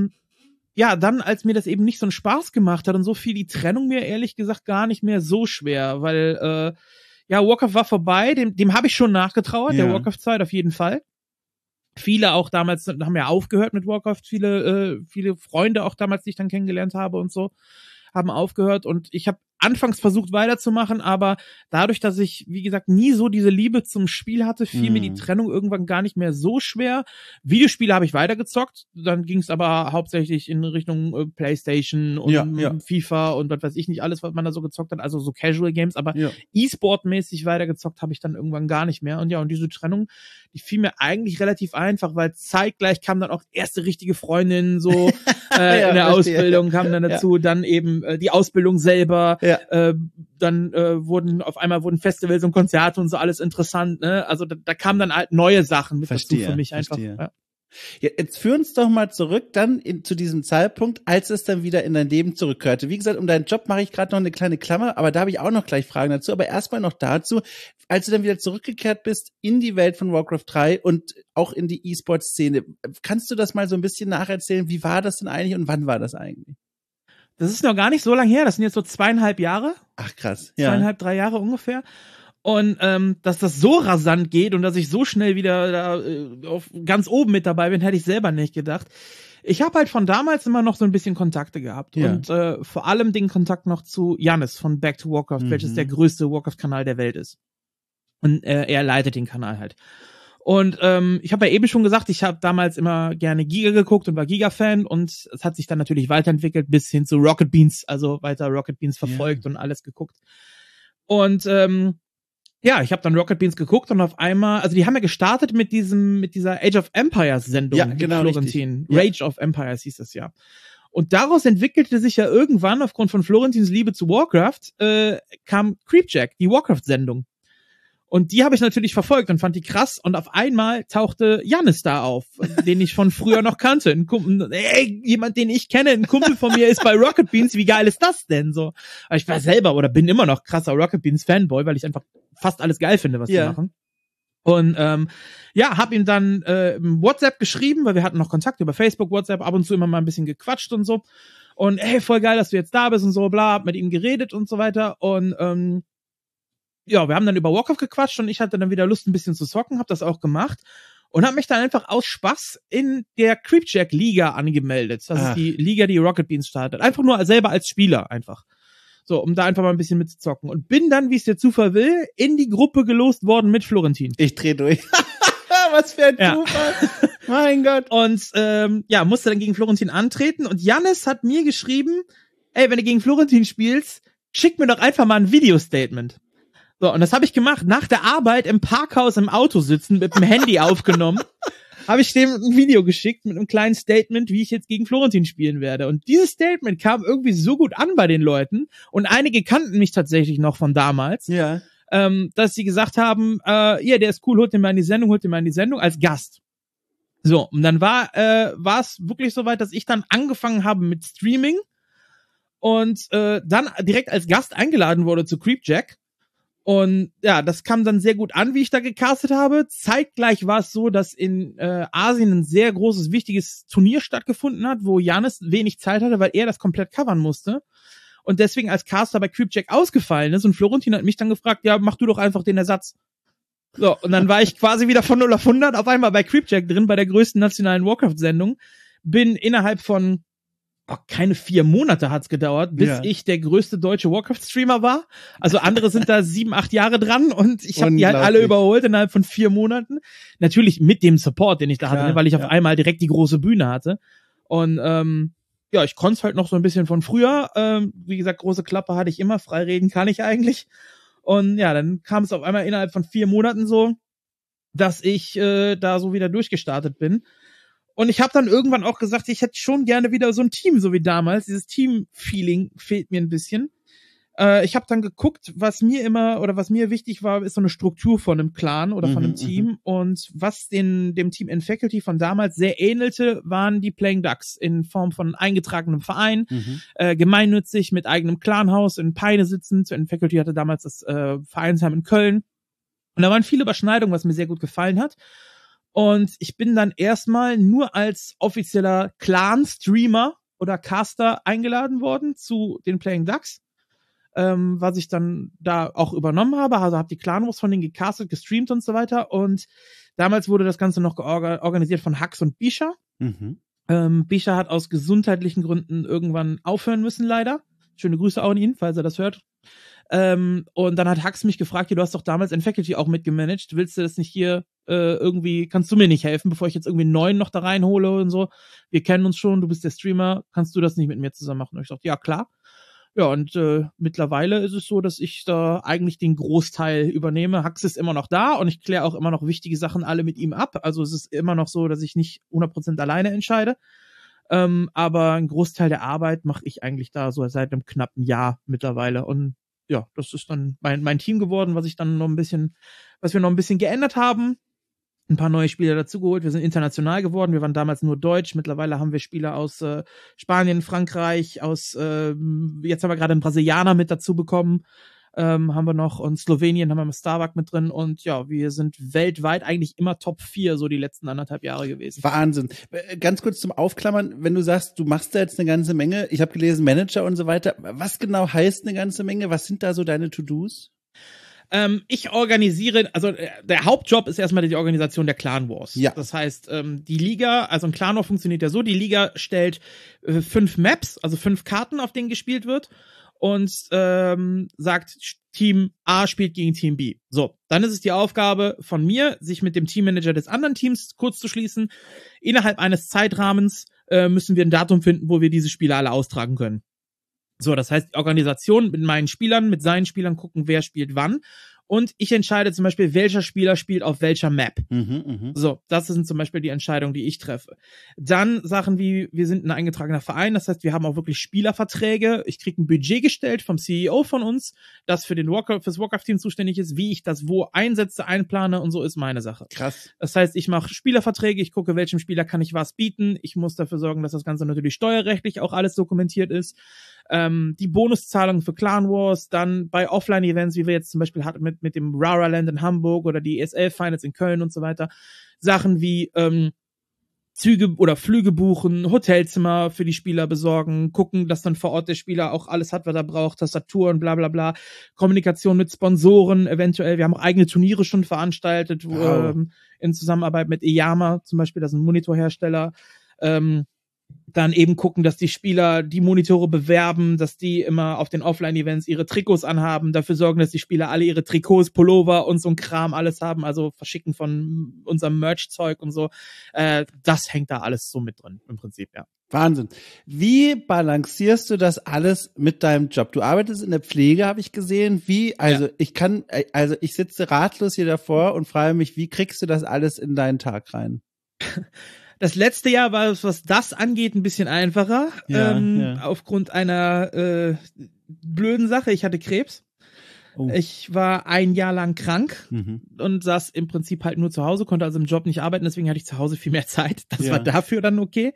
dann, als mir das eben nicht so einen Spaß gemacht hat und so fiel die Trennung mir ehrlich gesagt gar nicht mehr so schwer, weil Warcraft war vorbei, dem habe ich schon nachgetrauert, der Warcraft-Zeit auf jeden Fall. Viele auch damals haben ja aufgehört mit Warcraft, viele Freunde auch damals, die ich dann kennengelernt habe und so, haben aufgehört und ich habe anfangs versucht weiterzumachen, aber dadurch, dass ich, wie gesagt, nie so diese Liebe zum Spiel hatte, fiel mir die Trennung irgendwann gar nicht mehr so schwer. Videospiele habe ich weitergezockt, dann ging es aber hauptsächlich in Richtung PlayStation und FIFA und was weiß ich nicht, alles, was man da so gezockt hat, also so Casual Games, aber E-Sport-mäßig weitergezockt habe ich dann irgendwann gar nicht mehr. Und ja, und diese Trennung, die fiel mir eigentlich relativ einfach, weil zeitgleich kam dann auch erste richtige Freundin so in der Ausbildung, kam dann dazu, dann eben die Ausbildung selber, dann wurden Festivals und Konzerte und so alles interessant, ne? Also da kamen dann halt neue Sachen mit dazu für mich einfach. Ja. Ja, jetzt führ uns doch mal zurück dann zu diesem Zeitpunkt, als es dann wieder in dein Leben zurückkehrte. Wie gesagt, um deinen Job mache ich gerade noch eine kleine Klammer, aber da habe ich auch noch gleich Fragen dazu. Aber erstmal noch dazu, als du dann wieder zurückgekehrt bist in die Welt von Warcraft 3 und auch in die E-Sport-Szene. Kannst du das mal so ein bisschen nacherzählen? Wie war das denn eigentlich und wann war das eigentlich? Das ist noch gar nicht so lange her, das sind jetzt so 2,5 Jahre. Ach krass. 2,5, 3 Jahre ungefähr. Und dass das so rasant geht und dass ich so schnell wieder da auf ganz oben mit dabei bin, hätte ich selber nicht gedacht. Ich habe halt von damals immer noch so ein bisschen Kontakte gehabt und vor allem den Kontakt noch zu Jannis von Back to Warcraft, welches der größte Warcraft-Kanal der Welt ist. Und er leitet den Kanal halt. Und ich habe ja eben schon gesagt, ich habe damals immer gerne Giga geguckt und war Giga-Fan und es hat sich dann natürlich weiterentwickelt bis hin zu Rocket Beans, also weiter Rocket Beans verfolgt und alles geguckt. Und ja, ich habe dann Rocket Beans geguckt und auf einmal, also die haben ja gestartet mit dieser Age of Empires Sendung mit Florentin. Rage of Empires hieß das ja. Und daraus entwickelte sich ja irgendwann, aufgrund von Florentins Liebe zu Warcraft, kam Creepjack, die Warcraft-Sendung. Und die habe ich natürlich verfolgt und fand die krass. Und auf einmal tauchte Jannis da auf, den ich von früher noch kannte. Jemand, den ich kenne, ein Kumpel von mir ist bei Rocket Beans. Wie geil ist das denn so? Aber ich war selber oder bin immer noch krasser Rocket Beans Fanboy, weil ich einfach fast alles geil finde, was die machen. Und hab ihm dann WhatsApp geschrieben, weil wir hatten noch Kontakt über Facebook, WhatsApp, ab und zu immer mal ein bisschen gequatscht und so. Und hey, voll geil, dass du jetzt da bist und so, bla, hab mit ihm geredet und so weiter. Und ja, wir haben dann über Warcraft gequatscht und ich hatte dann wieder Lust, ein bisschen zu zocken, hab das auch gemacht und hab mich dann einfach aus Spaß in der Creepjack-Liga angemeldet. Das ist die Liga, die Rocket Beans startet. Einfach nur selber als Spieler einfach. So, um da einfach mal ein bisschen mitzuzocken. Und bin dann, wie es der Zufall will, in die Gruppe gelost worden mit Florentin. Ich dreh durch. Was für ein Zufall. Mein Gott. Und musste dann gegen Florentin antreten und Jannis hat mir geschrieben, ey, wenn du gegen Florentin spielst, schick mir doch einfach mal ein Video-Statement. So, und das habe ich gemacht. Nach der Arbeit im Parkhaus im Auto sitzen, mit dem Handy aufgenommen, habe ich dem ein Video geschickt mit einem kleinen Statement, wie ich jetzt gegen Florentin spielen werde. Und dieses Statement kam irgendwie so gut an bei den Leuten und einige kannten mich tatsächlich noch von damals, dass sie gesagt haben, der ist cool, holt den mal in die Sendung als Gast. So, und dann war es wirklich soweit, dass ich dann angefangen habe mit Streaming und dann direkt als Gast eingeladen wurde zu Creepjack. Und ja, das kam dann sehr gut an, wie ich da gecastet habe. Zeitgleich war es so, dass in Asien ein sehr großes, wichtiges Turnier stattgefunden hat, wo Jannis wenig Zeit hatte, weil er das komplett covern musste. Und deswegen als Caster bei Creepjack ausgefallen ist. Und Florentin hat mich dann gefragt, ja, mach du doch einfach den Ersatz. So, und dann war ich quasi wieder von 0 auf 100 auf einmal bei Creepjack drin, bei der größten nationalen Warcraft-Sendung. Bin innerhalb von keine 4 Monate hat's gedauert, bis ich der größte deutsche Warcraft-Streamer war. Also andere sind da 7, 8 Jahre dran und ich habe die halt alle überholt innerhalb von 4 Monaten. Natürlich mit dem Support, den ich da hatte, weil ich auf einmal direkt die große Bühne hatte. Und ich konnte es halt noch so ein bisschen von früher. Wie gesagt, große Klappe hatte ich immer, frei reden kann ich eigentlich. Und ja, dann kam es auf einmal innerhalb von 4 Monaten so, dass ich da so wieder durchgestartet bin. Und ich habe dann irgendwann auch gesagt, ich hätte schon gerne wieder so ein Team, so wie damals. Dieses Team-Feeling fehlt mir ein bisschen. Ich habe dann geguckt, was mir wichtig war, ist so eine Struktur von einem Clan oder von einem Team. Und was dem Team in Faculty von damals sehr ähnelte, waren die Playing Ducks in Form von eingetragenem Verein, gemeinnützig mit eigenem Clanhaus in Peine sitzend. In Faculty hatte damals das Vereinsheim in Köln. Und da waren viele Überschneidungen, was mir sehr gut gefallen hat. Und ich bin dann erstmal nur als offizieller Clan-Streamer oder Caster eingeladen worden zu den Playing Ducks, was ich dann da auch übernommen habe. Also habe die Clan-Wars von denen gecastet, gestreamt und so weiter. Und damals wurde das Ganze noch organisiert von Hux und Bisha. Bisha hat aus gesundheitlichen Gründen irgendwann aufhören müssen, leider. Schöne Grüße auch an ihn, falls er das hört. Und dann hat Hax mich gefragt, du hast doch damals in Faculty auch mitgemanagt, willst du das nicht hier irgendwie, kannst du mir nicht helfen, bevor ich jetzt irgendwie einen neuen noch da reinhole und so? Wir kennen uns schon, du bist der Streamer, kannst du das nicht mit mir zusammen machen? Und ich dachte, ja, klar. Ja, und mittlerweile ist es so, dass ich da eigentlich den Großteil übernehme. Hax ist immer noch da und ich kläre auch immer noch wichtige Sachen alle mit ihm ab. Also es ist immer noch so, dass ich nicht 100% alleine entscheide. Aber ein Großteil der Arbeit mache ich eigentlich da so seit einem knappen Jahr mittlerweile. Und ja, das ist dann mein Team geworden, was wir noch ein bisschen geändert haben. Ein paar neue Spieler dazugeholt. Wir sind international geworden. Wir waren damals nur Deutsch. Mittlerweile haben wir Spieler aus Spanien, Frankreich, jetzt haben wir gerade einen Brasilianer mit dazu bekommen. Haben wir noch, und Slowenien haben wir mit Starbuck mit drin, und ja, wir sind weltweit eigentlich immer Top 4 so die letzten 1,5 Jahre gewesen. Wahnsinn. Ganz kurz zum Aufklammern, wenn du sagst, du machst da jetzt eine ganze Menge, ich habe gelesen Manager und so weiter, was genau heißt eine ganze Menge? Was sind da so deine To-Dos? Ich organisiere, also der Hauptjob ist erstmal die Organisation der Clan Wars. Ja. Das heißt, die Liga, also ein Clan War funktioniert ja so, die Liga stellt 5 Maps, also 5 Karten, auf denen gespielt wird, und sagt, Team A spielt gegen Team B. So, dann ist es die Aufgabe von mir, sich mit dem Teammanager des anderen Teams kurz zu schließen. Innerhalb eines Zeitrahmens müssen wir ein Datum finden, wo wir diese Spiele alle austragen können. So, das heißt, die Organisation mit meinen Spielern, mit seinen Spielern gucken, wer spielt wann. Und ich entscheide zum Beispiel, welcher Spieler spielt auf welcher Map. So, das sind zum Beispiel die Entscheidungen, die ich treffe. Dann Sachen wie, wir sind ein eingetragener Verein, das heißt, wir haben auch wirklich Spielerverträge. Ich kriege ein Budget gestellt vom CEO von uns, das fürs Warcraft-Team zuständig ist. Wie ich das wo einsetze, einplane und so, ist meine Sache. Krass. Das heißt, ich mache Spielerverträge, ich gucke, welchem Spieler kann ich was bieten. Ich muss dafür sorgen, dass das Ganze natürlich steuerrechtlich auch alles dokumentiert ist. Die Bonuszahlungen für Clan Wars, dann bei Offline-Events, wie wir jetzt zum Beispiel hatten mit dem Rara Land in Hamburg oder die ESL-Finals in Köln und so weiter. Sachen wie Züge oder Flüge buchen, Hotelzimmer für die Spieler besorgen, gucken, dass dann vor Ort der Spieler auch alles hat, was er braucht, Tastaturen, bla bla bla, Kommunikation mit Sponsoren eventuell. Wir haben auch eigene Turniere schon veranstaltet, in Zusammenarbeit mit Eyama zum Beispiel, das ist ein Monitorhersteller. Dann eben gucken, dass die Spieler die Monitore bewerben, dass die immer auf den Offline-Events ihre Trikots anhaben, dafür sorgen, dass die Spieler alle ihre Trikots, Pullover und so ein Kram alles haben, also verschicken von unserem Merch-Zeug und so. Das hängt da alles so mit drin, im Prinzip, ja. Wahnsinn. Wie balancierst du das alles mit deinem Job? Du arbeitest in der Pflege, habe ich gesehen. Ich sitze ratlos hier davor und frage mich, wie kriegst du das alles in deinen Tag rein? Das letzte Jahr war es, was das angeht, ein bisschen einfacher. Aufgrund einer blöden Sache. Ich hatte Krebs. Oh. Ich war 1 Jahr lang krank und saß im Prinzip halt nur zu Hause, konnte also im Job nicht arbeiten, deswegen hatte ich zu Hause viel mehr Zeit. Das war dafür dann okay.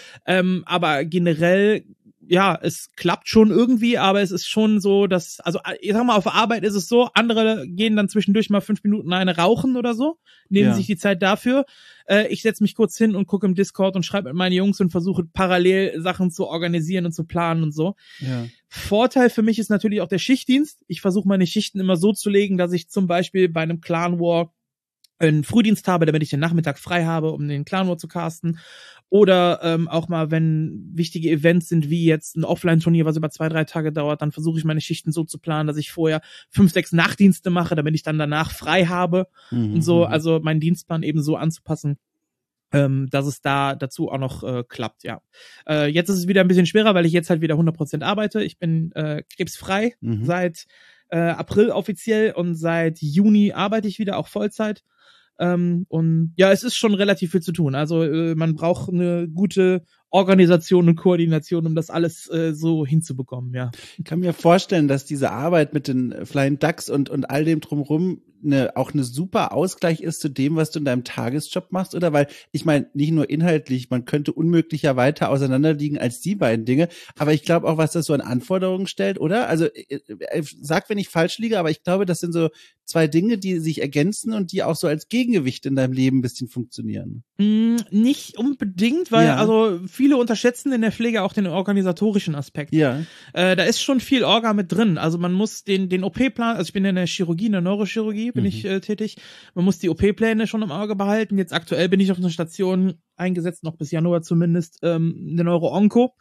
Aber generell, ja, es klappt schon irgendwie, aber es ist schon so, dass, also ich sag mal, auf Arbeit ist es so, andere gehen dann zwischendurch mal 5 Minuten eine rauchen oder so, nehmen sich die Zeit dafür. Ich setze mich kurz hin und gucke im Discord und schreibe mit meinen Jungs und versuche parallel Sachen zu organisieren und zu planen und so. Ja. Vorteil für mich ist natürlich auch der Schichtdienst. Ich versuche meine Schichten immer so zu legen, dass ich zum Beispiel bei einem Clan War einen Frühdienst habe, damit ich den Nachmittag frei habe, um den Clan War zu casten. Oder auch mal, wenn wichtige Events sind, wie jetzt ein Offline-Turnier, was über 2-3 Tage dauert, dann versuche ich meine Schichten so zu planen, dass ich vorher 5-6 Nachtdienste mache, damit ich dann danach frei habe und so, also meinen Dienstplan eben so anzupassen, dass es da dazu auch noch klappt, ja. Jetzt ist es wieder ein bisschen schwerer, weil ich jetzt halt wieder 100% arbeite. Ich bin krebsfrei seit April offiziell und seit Juni arbeite ich wieder auch Vollzeit. Und ja, es ist schon relativ viel zu tun. Also man braucht eine gute Organisation und Koordination, um das alles so hinzubekommen, ja. Ich kann mir vorstellen, dass diese Arbeit mit den Flying Ducks und all dem drumherum auch eine super Ausgleich ist zu dem, was du in deinem Tagesjob machst, oder? Weil, ich meine, nicht nur inhaltlich, man könnte unmöglicher weiter auseinanderliegen als die beiden Dinge, aber ich glaube auch, was das so an Anforderungen stellt, oder? Also, sag, wenn ich falsch liege, aber ich glaube, das sind so 2 Dinge, die sich ergänzen und die auch so als Gegengewicht in deinem Leben ein bisschen funktionieren. Nicht unbedingt, weil also viele unterschätzen in der Pflege auch den organisatorischen Aspekt. Ja. Da ist schon viel Orga mit drin. Also man muss den OP-Plan, also ich bin in der Chirurgie, in der Neurochirurgie bin ich tätig. Man muss die OP-Pläne schon im Auge behalten. Jetzt aktuell bin ich auf einer Station eingesetzt, noch bis Januar zumindest, eine Neuro-Onco.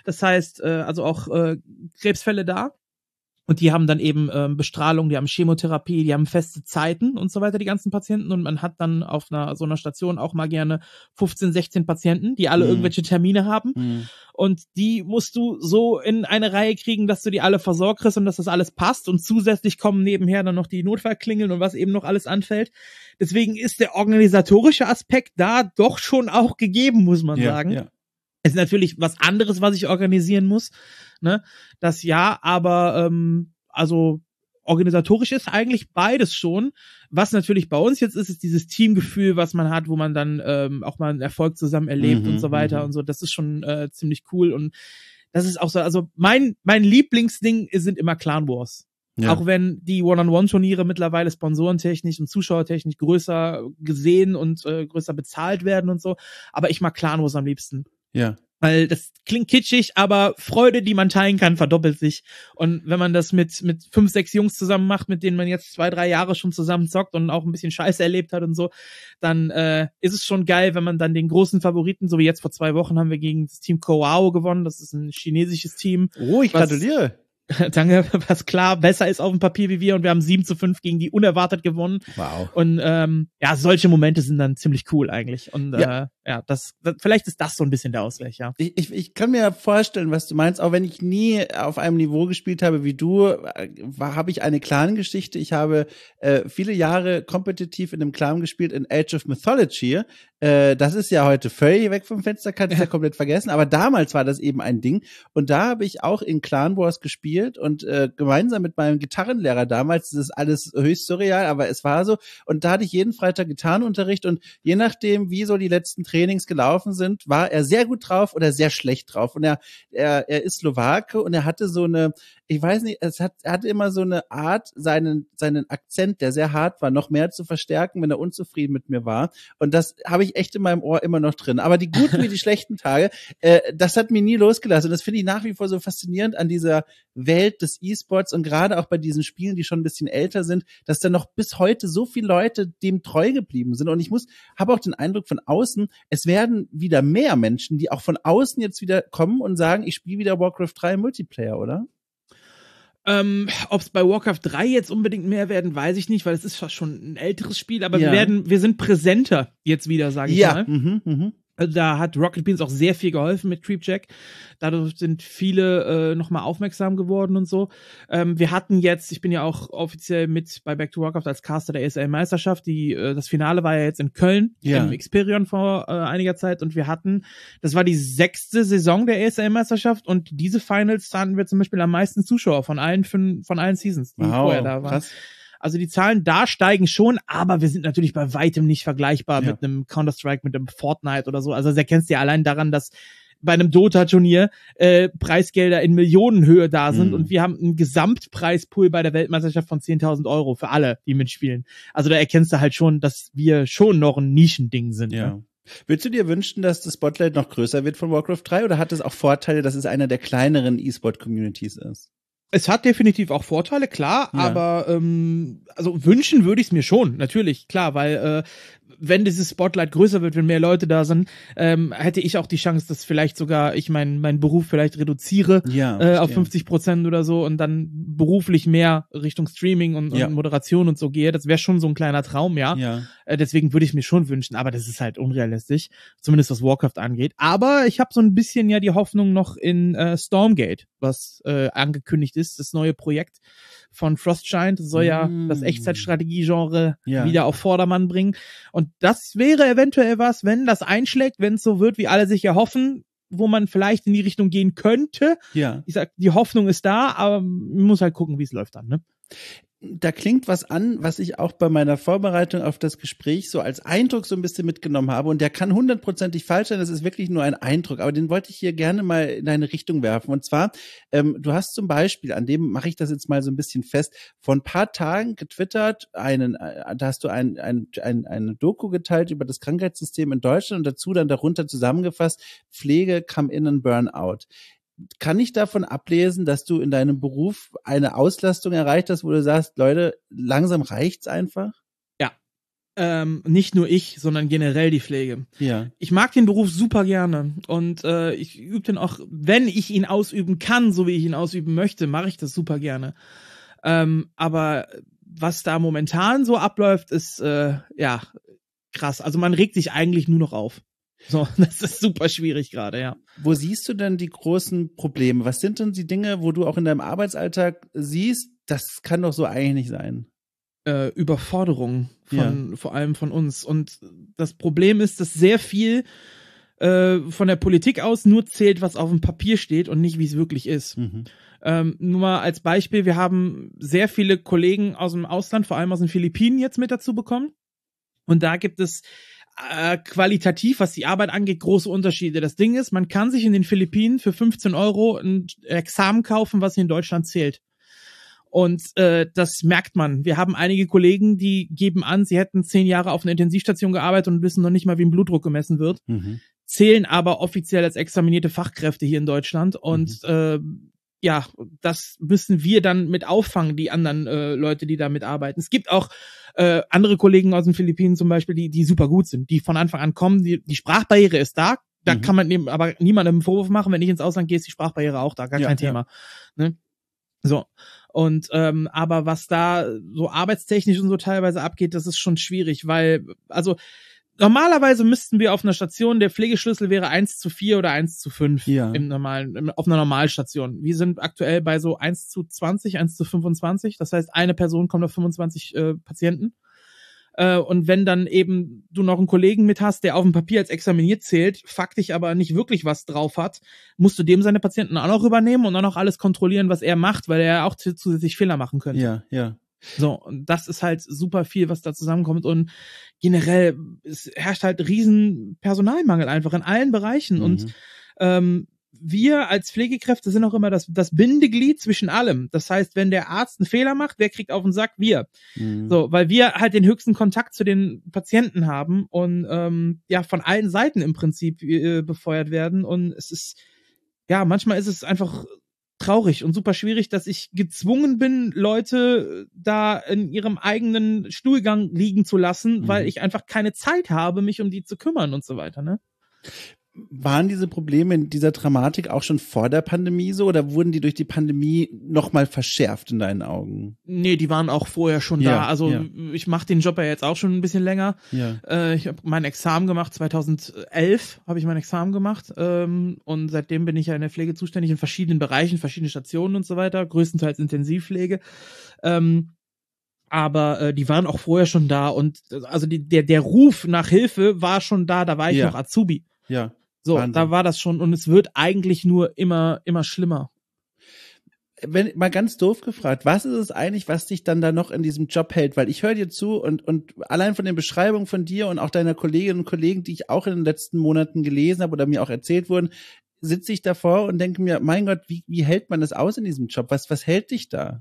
Das heißt, also auch Krebsfälle da. Und die haben dann eben Bestrahlung, die haben Chemotherapie, die haben feste Zeiten und so weiter, die ganzen Patienten. Und man hat dann auf so einer Station auch mal gerne 15, 16 Patienten, die alle irgendwelche Termine haben. Und die musst du so in eine Reihe kriegen, dass du die alle versorgt kriegst und dass das alles passt. Und zusätzlich kommen nebenher dann noch die Notfallklingeln und was eben noch alles anfällt. Deswegen ist der organisatorische Aspekt da doch schon auch gegeben, muss man sagen. Ja. Ist natürlich was anderes, was ich organisieren muss, ne? Das ja, aber also organisatorisch ist eigentlich beides schon. Was natürlich bei uns jetzt ist dieses Teamgefühl, was man hat, wo man dann auch mal einen Erfolg zusammen erlebt und so weiter und so. Das ist schon ziemlich cool und das ist auch so. Also mein Lieblingsding sind immer Clan Wars. Ja. Auch wenn die One-on-One-Turniere mittlerweile sponsorentechnisch und zuschauertechnisch größer gesehen und größer bezahlt werden und so. Aber ich mag Clan Wars am liebsten. Ja. Weil das klingt kitschig, aber Freude, die man teilen kann, verdoppelt sich. Und wenn man das mit 5, 6 Jungs zusammen macht, mit denen man jetzt 2, 3 Jahre schon zusammen zockt und auch ein bisschen Scheiße erlebt hat und so, dann ist es schon geil, wenn man dann den großen Favoriten, so wie jetzt vor 2 Wochen haben wir gegen das Team Coao gewonnen. Das ist ein chinesisches Team. Oh, ich gratuliere. Danke, was klar besser ist auf dem Papier wie wir und wir haben 7-5 gegen die unerwartet gewonnen. Wow. Und ja, solche Momente sind dann ziemlich cool eigentlich. Und ja, das vielleicht ist das so ein bisschen der Ausgleich, ja. Ich kann mir vorstellen, was du meinst, auch wenn ich nie auf einem Niveau gespielt habe wie du, habe ich eine Clan-Geschichte. Ich habe viele Jahre kompetitiv in einem Clan gespielt in Age of Mythology. Das ist ja heute völlig weg vom Fenster, kannst du ja komplett vergessen. Aber damals war das eben ein Ding. Und da habe ich auch in Clan Wars gespielt und gemeinsam mit meinem Gitarrenlehrer damals, das ist alles höchst surreal, aber es war so. Und da hatte ich jeden Freitag Gitarrenunterricht und je nachdem, wie so die letzten Trainings gelaufen sind, war er sehr gut drauf oder sehr schlecht drauf. Und er ist Slowake und er hatte so eine, ich weiß nicht, er hatte immer so eine Art, seinen Akzent, der sehr hart war, noch mehr zu verstärken, wenn er unzufrieden mit mir war. Und das habe ich echt in meinem Ohr immer noch drin. Aber die guten wie die schlechten Tage, das hat mich nie losgelassen. Und das finde ich nach wie vor so faszinierend an dieser Welt des E-Sports und gerade auch bei diesen Spielen, die schon ein bisschen älter sind, dass da noch bis heute so viele Leute dem treu geblieben sind. Und ich habe auch den Eindruck von außen, es werden wieder mehr Menschen, die auch von außen jetzt wieder kommen und sagen, ich spiele wieder Warcraft 3 Multiplayer, oder? Ob es bei Warcraft 3 jetzt unbedingt mehr werden, weiß ich nicht, weil es ist fast schon ein älteres Spiel, aber wir sind präsenter jetzt wieder, sage ich mal. Also da hat Rocket Beans auch sehr viel geholfen mit Creepjack. Dadurch sind viele nochmal aufmerksam geworden und so. Wir hatten jetzt, ich bin ja auch offiziell mit bei Back to Warcraft als Caster der ESL-Meisterschaft. Das Finale war ja jetzt in Köln im Xperion vor einiger Zeit und das war die 6. Saison der ESL-Meisterschaft und diese Finals hatten wir zum Beispiel am meisten Zuschauer von allen Seasons, die vorher da waren. Krass. Also die Zahlen da steigen schon, aber wir sind natürlich bei weitem nicht vergleichbar mit einem Counter-Strike, mit einem Fortnite oder so. Also das erkennst du ja allein daran, dass bei einem Dota-Turnier Preisgelder in Millionenhöhe da sind und wir haben einen Gesamtpreispool bei der Weltmeisterschaft von 10.000 € für alle, die mitspielen. Also da erkennst du halt schon, dass wir schon noch ein Nischending sind. Ja. Ne? Willst du dir wünschen, dass das Spotlight noch größer wird von Warcraft 3 oder hat es auch Vorteile, dass es einer der kleineren E-Sport-Communities ist? Es hat definitiv auch Vorteile, klar, aber also wünschen würde ich es mir schon, natürlich, klar, weil wenn dieses Spotlight größer wird, wenn mehr Leute da sind, hätte ich auch die Chance, dass vielleicht sogar ich meinen Beruf vielleicht reduziere auf 50% oder so und dann beruflich mehr Richtung Streaming und Moderation und so gehe. Das wäre schon so ein kleiner Traum, deswegen würde ich mir schon wünschen, aber das ist halt unrealistisch, zumindest was Warcraft angeht. Aber ich habe so ein bisschen die Hoffnung noch in Stormgate, was angekündigt ist, das neue Projekt von Frostgiant. Das soll ja das Echtzeitstrategie-Genre wieder auf Vordermann bringen. Und das wäre eventuell was, wenn das einschlägt, wenn es so wird, wie alle sich erhoffen, wo man vielleicht in die Richtung gehen könnte. Ja. Ich sag, die Hoffnung ist da, aber man muss halt gucken, wie es läuft dann, ne? Da klingt was an, was ich auch bei meiner Vorbereitung auf das Gespräch so als Eindruck so ein bisschen mitgenommen habe. Und der kann 100%ig falsch sein, das ist wirklich nur ein Eindruck. Aber den wollte ich hier gerne mal in deine Richtung werfen. Und zwar, du hast zum Beispiel, an dem mache ich das jetzt mal so ein bisschen fest, vor ein paar Tagen getwittert, da hast du eine Doku geteilt über das Krankheitssystem in Deutschland und dazu dann darunter zusammengefasst, Pflege, Come-in und Burnout. Kann ich davon ablesen, dass du in deinem Beruf eine Auslastung erreicht hast, wo du sagst, Leute, langsam reicht's einfach? Ja. Nicht nur ich, sondern generell die Pflege. Ja. Ich mag den Beruf super gerne und ich übe den auch, wenn ich ihn ausüben kann, so wie ich ihn ausüben möchte, mache ich das super gerne. Aber was da momentan so abläuft, ist ja krass. Also man regt sich eigentlich nur noch auf. So, das ist super schwierig gerade, ja. Wo siehst du denn die großen Probleme? Was sind denn die Dinge, wo du auch in deinem Arbeitsalltag siehst, das kann doch so eigentlich nicht sein? Überforderung vor allem von uns. Und das Problem ist, dass sehr viel von der Politik aus nur zählt, was auf dem Papier steht und nicht, wie es wirklich ist. Mhm. Nur mal als Beispiel, wir haben sehr viele Kollegen aus dem Ausland, vor allem aus den Philippinen jetzt mit dazu bekommen. Und da gibt es qualitativ, was die Arbeit angeht, große Unterschiede. Das Ding ist, man kann sich in den Philippinen für 15 € ein Examen kaufen, was in Deutschland zählt. Und das merkt man. Wir haben einige Kollegen, die geben an, sie hätten 10 Jahre auf einer Intensivstation gearbeitet und wissen noch nicht mal, wie ein Blutdruck gemessen wird, zählen aber offiziell als examinierte Fachkräfte hier in Deutschland. Und ja, das müssen wir dann mit auffangen, die anderen Leute, die da mitarbeiten. Es gibt auch andere Kollegen aus den Philippinen zum Beispiel, die super gut sind, die von Anfang an kommen. Die Sprachbarriere ist da. Da kann man aber niemandem einen Vorwurf machen. Wenn ich ins Ausland gehe, ist die Sprachbarriere auch da. Gar kein Thema. Ne? So. Und aber was da so arbeitstechnisch und so teilweise abgeht, das ist schon schwierig, weil, also normalerweise müssten wir auf einer Station, der Pflegeschlüssel wäre 1:4 oder 1:5 auf einer Normalstation. Wir sind aktuell bei so 1:20, 1:25. Das heißt, eine Person kommt auf 25 Patienten. Und wenn dann eben du noch einen Kollegen mit hast, der auf dem Papier als examiniert zählt, faktisch aber nicht wirklich was drauf hat, musst du dem seine Patienten auch noch übernehmen und dann auch alles kontrollieren, was er macht, weil er auch zusätzlich Fehler machen könnte. Ja, ja. So, und das ist halt super viel, was da zusammenkommt und generell, es herrscht halt riesen Personalmangel einfach in allen Bereichen und wir als Pflegekräfte sind auch immer das Bindeglied zwischen allem. Das heißt, wenn der Arzt einen Fehler macht, wer kriegt auf den Sack? Wir. So, weil wir halt den höchsten Kontakt zu den Patienten haben und ja, von allen Seiten im Prinzip befeuert werden. Und es ist, ja, manchmal ist es einfach traurig und super schwierig, dass ich gezwungen bin, Leute da in ihrem eigenen Stuhlgang liegen zu lassen, weil ich einfach keine Zeit habe, mich um die zu kümmern und so weiter, ne? Waren diese Probleme in dieser Dramatik auch schon vor der Pandemie so oder wurden die durch die Pandemie nochmal verschärft in deinen Augen? Nee, die waren auch vorher schon da. Also ich mache den Job ja jetzt auch schon ein bisschen länger. Ja. Ich habe mein Examen gemacht, 2011 habe ich mein Examen gemacht und seitdem bin ich ja in der Pflege zuständig in verschiedenen Bereichen, verschiedene Stationen und so weiter, größtenteils Intensivpflege. Aber die waren auch vorher schon da und also der Ruf nach Hilfe war schon da war ich noch Azubi. Ja. So, Wahnsinn. Da war das schon und es wird eigentlich nur immer schlimmer. Wenn mal ganz doof gefragt, was ist es eigentlich, was dich dann da noch in diesem Job hält? Weil ich höre dir zu und allein von den Beschreibungen von dir und auch deiner Kolleginnen und Kollegen, die ich auch in den letzten Monaten gelesen habe oder mir auch erzählt wurden, sitze ich davor und denke mir, mein Gott, wie hält man das aus in diesem Job? Was hält dich da?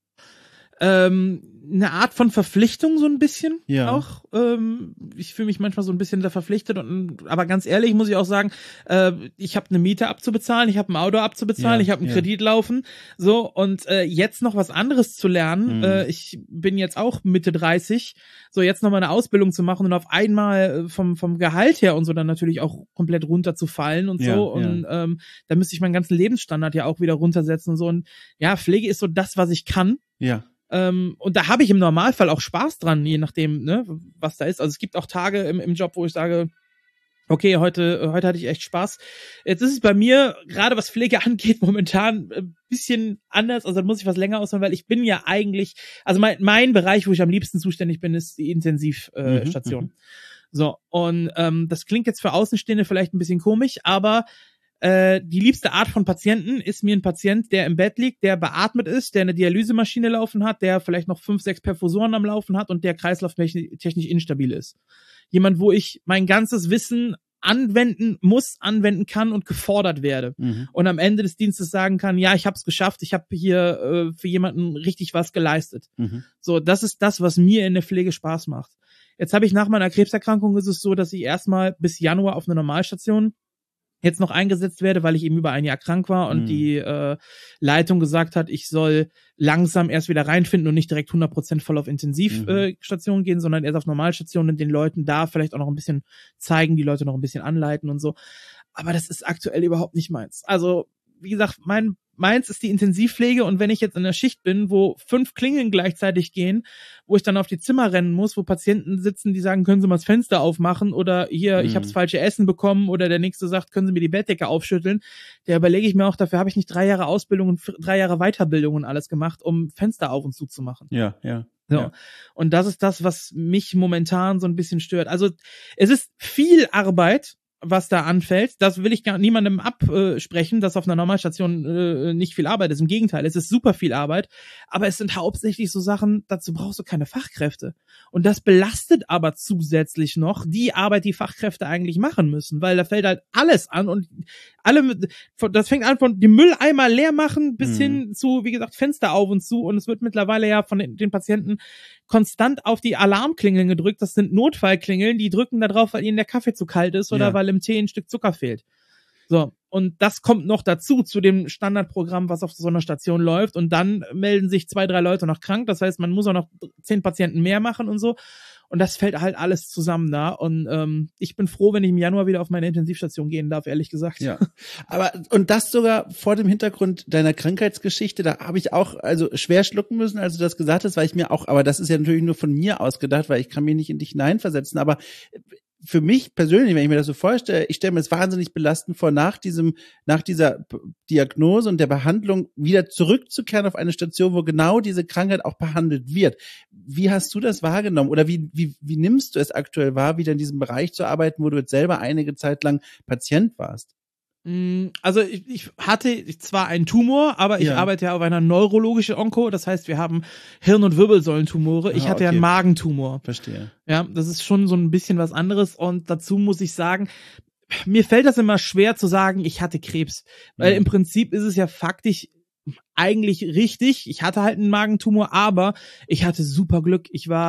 Eine Art von Verpflichtung so ein bisschen auch. Ich fühle mich manchmal so ein bisschen da verpflichtet aber ganz ehrlich muss ich auch sagen, ich habe eine Miete abzubezahlen, ich habe ein Auto abzubezahlen, ich habe einen Kredit laufen, so und jetzt noch was anderes zu lernen. Ich bin jetzt auch Mitte 30, so jetzt noch mal eine Ausbildung zu machen und auf einmal vom Gehalt her und so dann natürlich auch komplett runterzufallen und so und da müsste ich meinen ganzen Lebensstandard ja auch wieder runtersetzen und so und ja, Pflege ist so das, was ich kann. Ja. Und da habe ich im Normalfall auch Spaß dran, je nachdem, ne, was da ist. Also es gibt auch Tage im Job, wo ich sage, okay, heute hatte ich echt Spaß. Jetzt ist es bei mir, gerade was Pflege angeht, momentan ein bisschen anders. Also da muss ich was länger ausholen, weil ich bin ja eigentlich, also mein Bereich, wo ich am liebsten zuständig bin, ist die Intensivstation. So, und das klingt jetzt für Außenstehende vielleicht ein bisschen komisch, aber die liebste Art von Patienten ist mir ein Patient, der im Bett liegt, der beatmet ist, der eine Dialysemaschine laufen hat, der vielleicht noch 5, 6 Perfusoren am Laufen hat und der kreislauftechnisch instabil ist. Jemand, wo ich mein ganzes Wissen anwenden kann und gefordert werde. Und am Ende des Dienstes sagen kann, ja, ich habe es geschafft, ich habe hier für jemanden richtig was geleistet. So, das ist das, was mir in der Pflege Spaß macht. Jetzt habe ich nach meiner Krebserkrankung ist es so, dass ich erstmal bis Januar auf einer Normalstation jetzt noch eingesetzt werde, weil ich eben über ein Jahr krank war und die Leitung gesagt hat, ich soll langsam erst wieder reinfinden und nicht direkt 100% voll auf Intensivstation gehen, sondern erst auf Normalstationen und den Leuten da vielleicht auch noch ein bisschen zeigen, die Leute noch ein bisschen anleiten und so. Aber das ist aktuell überhaupt nicht meins. Also, wie gesagt, meins ist die Intensivpflege und wenn ich jetzt in der Schicht bin, wo 5 Klingeln gleichzeitig gehen, wo ich dann auf die Zimmer rennen muss, wo Patienten sitzen, die sagen, können Sie mal das Fenster aufmachen oder hier, ich habe das falsche Essen bekommen oder der Nächste sagt, können Sie mir die Bettdecke aufschütteln, da überlege ich mir auch, dafür habe ich nicht 3 Jahre Ausbildung und 3 Jahre Weiterbildung und alles gemacht, um Fenster auf und zu machen. Ja. So. Ja. Und das ist das, was mich momentan so ein bisschen stört. Also es ist viel Arbeit, was da anfällt. Das will ich gar niemandem absprechen, dass auf einer Normalstation nicht viel Arbeit ist. Im Gegenteil, es ist super viel Arbeit, aber es sind hauptsächlich so Sachen, dazu brauchst du keine Fachkräfte. Und das belastet aber zusätzlich noch die Arbeit, die Fachkräfte eigentlich machen müssen, weil da fällt halt alles an und das fängt an von dem Mülleimer leer machen bis hin zu, wie gesagt, Fenster auf und zu und es wird mittlerweile ja von den Patienten konstant auf die Alarmklingeln gedrückt. Das sind Notfallklingeln, die drücken da drauf, weil ihnen der Kaffee zu kalt ist oder weil im Tee ein Stück Zucker fehlt. So, und das kommt noch dazu, zu dem Standardprogramm, was auf so einer Station läuft und dann melden sich 2, 3 Leute noch krank, das heißt, man muss auch noch 10 Patienten mehr machen und so und das fällt halt alles zusammen da und ich bin froh, wenn ich im Januar wieder auf meine Intensivstation gehen darf, ehrlich gesagt. Ja, aber und das sogar vor dem Hintergrund deiner Krankheitsgeschichte, da habe ich auch also schwer schlucken müssen, als du das gesagt hast, weil ich mir auch, aber das ist ja natürlich nur von mir ausgedacht, weil ich kann mich nicht in dich hineinversetzen, aber für mich persönlich, wenn ich mir das so vorstelle, ich stelle mir das wahnsinnig belastend vor, nach dieser Diagnose und der Behandlung wieder zurückzukehren auf eine Station, wo genau diese Krankheit auch behandelt wird. Wie hast du das wahrgenommen? Oder wie nimmst du es aktuell wahr, wieder in diesem Bereich zu arbeiten, wo du jetzt selber einige Zeit lang Patient warst? Also ich hatte zwar einen Tumor, aber ich arbeite ja auf einer neurologischen Onko, das heißt, wir haben Hirn- und Wirbelsäulentumore. Ich hatte ja einen Magentumor. Verstehe. Ja, das ist schon so ein bisschen was anderes und dazu muss ich sagen, mir fällt das immer schwer zu sagen, ich hatte Krebs, weil im Prinzip ist es ja faktisch eigentlich richtig. Ich hatte halt einen Magentumor, aber ich hatte super Glück.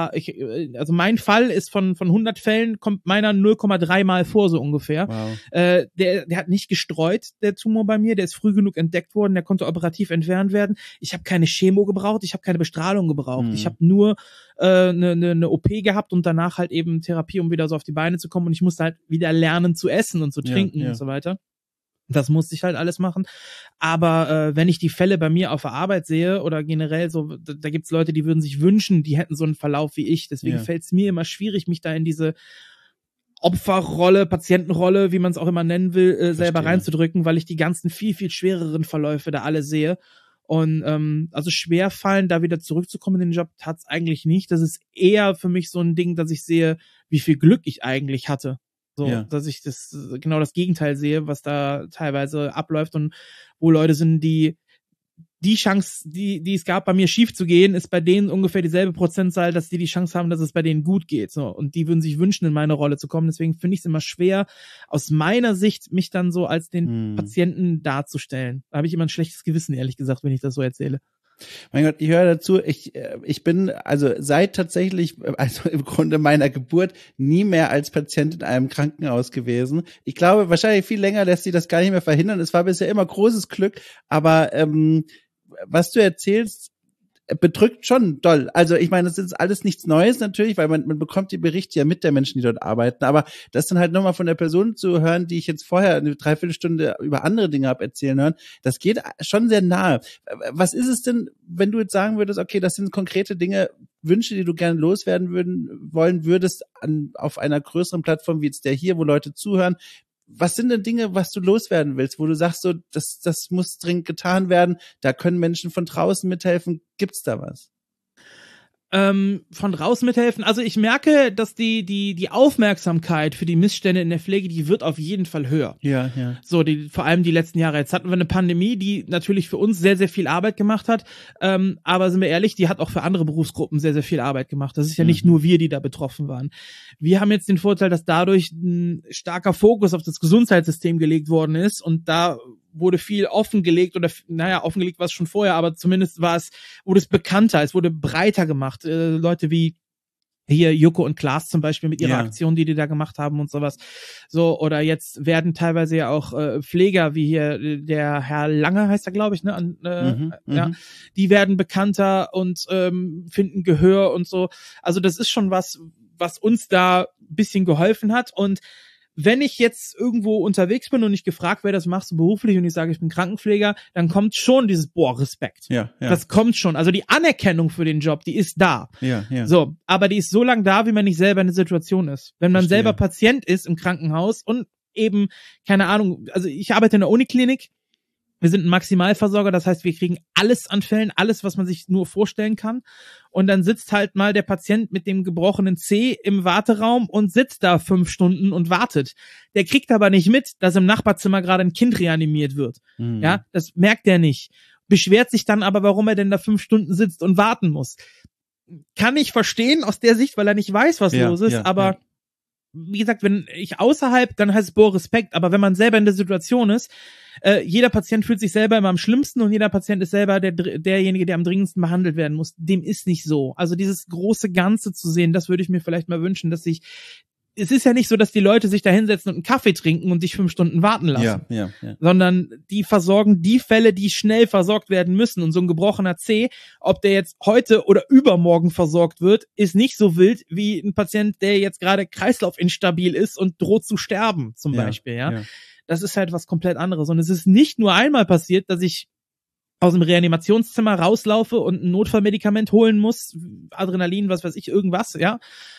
Also mein Fall ist von 100 Fällen kommt meiner 0,3 Mal vor, so ungefähr. Wow. Der hat nicht gestreut, der Tumor bei mir. Der ist früh genug entdeckt worden. Der konnte operativ entfernt werden. Ich habe keine Chemo gebraucht. Ich habe keine Bestrahlung gebraucht. Ich habe nur eine OP gehabt und danach halt eben Therapie, um wieder so auf die Beine zu kommen. Und ich musste halt wieder lernen zu essen und zu trinken und so weiter. Das musste ich halt alles machen. Aber wenn ich die Fälle bei mir auf der Arbeit sehe oder generell so, da gibt's Leute, die würden sich wünschen, die hätten so einen Verlauf wie ich. Deswegen fällt es mir immer schwierig, mich da in diese Opferrolle, Patientenrolle, wie man es auch immer nennen will, selber reinzudrücken, weil ich die ganzen viel, viel schwereren Verläufe da alle sehe. Und also schwer fallen, da wieder zurückzukommen in den Job, tat's eigentlich nicht. Das ist eher für mich so ein Ding, dass ich sehe, wie viel Glück ich eigentlich hatte. So, dass ich genau das Gegenteil sehe, was da teilweise abläuft und wo Leute sind, die Chance, die es gab, bei mir schief zu gehen, ist bei denen ungefähr dieselbe Prozentzahl, dass die Chance haben, dass es bei denen gut geht. So, und die würden sich wünschen, in meine Rolle zu kommen. Deswegen finde ich es immer schwer, aus meiner Sicht, mich dann so als den Patienten darzustellen. Da habe ich immer ein schlechtes Gewissen, ehrlich gesagt, wenn ich das so erzähle. Mein Gott, ich höre dazu, ich bin also seit tatsächlich, also im Grunde meiner Geburt nie mehr als Patient in einem Krankenhaus gewesen. Ich glaube, wahrscheinlich viel länger lässt sich das gar nicht mehr verhindern. Es war bisher immer großes Glück, aber was du erzählst, bedrückt schon doll. Also ich meine, das ist alles nichts Neues natürlich, weil man bekommt die Berichte ja mit der Menschen, die dort arbeiten, aber das dann halt nochmal von der Person zu hören, die ich jetzt vorher eine Dreiviertelstunde über andere Dinge habe erzählen hören, das geht schon sehr nahe. Was ist es denn, wenn du jetzt sagen würdest, okay, das sind konkrete Dinge, Wünsche, die du gerne loswerden wollen würdest auf einer größeren Plattform wie jetzt der hier, wo Leute zuhören? Was sind denn Dinge, was du loswerden willst, wo du sagst, so, das muss dringend getan werden, da können Menschen von draußen mithelfen? Gibt's da was? Von draußen mithelfen. Also ich merke, dass die Aufmerksamkeit für die Missstände in der Pflege, die wird auf jeden Fall höher. Ja. So, vor allem die letzten Jahre. Jetzt hatten wir eine Pandemie, die natürlich für uns sehr, sehr viel Arbeit gemacht hat. Aber sind wir ehrlich, die hat auch für andere Berufsgruppen sehr, sehr viel Arbeit gemacht. Das ist ja nicht nur wir, die da betroffen waren. Wir haben jetzt den Vorteil, dass dadurch ein starker Fokus auf das Gesundheitssystem gelegt worden ist und da wurde viel offengelegt offengelegt war es schon vorher, aber zumindest wurde es bekannter, es wurde breiter gemacht. Leute wie Hier Joko und Klaas zum Beispiel mit ihrer Aktion, die da gemacht haben und sowas. So, oder jetzt werden teilweise ja auch Pfleger, wie hier der Herr Lange heißt er, glaube ich, ne? Die werden bekannter und finden Gehör und so. Also das ist schon was uns da ein bisschen geholfen hat. Und wenn ich jetzt irgendwo unterwegs bin und ich gefragt werde, das machst du beruflich und ich sage, ich bin Krankenpfleger, dann kommt schon dieses, Respekt. Ja. Das kommt schon. Also die Anerkennung für den Job, die ist da. Ja. So, aber die ist so lang da, wie man nicht selber in der Situation ist. Wenn man selber Patient ist im Krankenhaus und eben, keine Ahnung, also ich arbeite in der Uniklinik, wir sind ein Maximalversorger, das heißt, wir kriegen alles an Fällen, alles, was man sich nur vorstellen kann. Und dann sitzt halt mal der Patient mit dem gebrochenen Zeh im Warteraum und sitzt da 5 Stunden und wartet. Der kriegt aber nicht mit, dass im Nachbarzimmer gerade ein Kind reanimiert wird. Ja, das merkt er nicht. Beschwert sich dann aber, warum er denn da 5 Stunden sitzt und warten muss. Kann ich verstehen aus der Sicht, weil er nicht weiß, was los ist, aber wie gesagt, wenn ich außerhalb, dann heißt es Respekt, aber wenn man selber in der Situation ist, jeder Patient fühlt sich selber immer am schlimmsten und jeder Patient ist selber derjenige, der am dringendsten behandelt werden muss. Dem ist nicht so. Also dieses große Ganze zu sehen, das würde ich mir vielleicht mal wünschen, es ist ja nicht so, dass die Leute sich da hinsetzen und einen Kaffee trinken und dich 5 Stunden warten lassen. Ja. Sondern die versorgen die Fälle, die schnell versorgt werden müssen. Und so ein gebrochener Zeh, ob der jetzt heute oder übermorgen versorgt wird, ist nicht so wild wie ein Patient, der jetzt gerade kreislaufinstabil ist und droht zu sterben, zum Beispiel, ja. Das ist halt was komplett anderes. Und es ist nicht nur einmal passiert, dass ich aus dem Reanimationszimmer rauslaufe und ein Notfallmedikament holen muss, Adrenalin, was weiß ich, irgendwas, ja.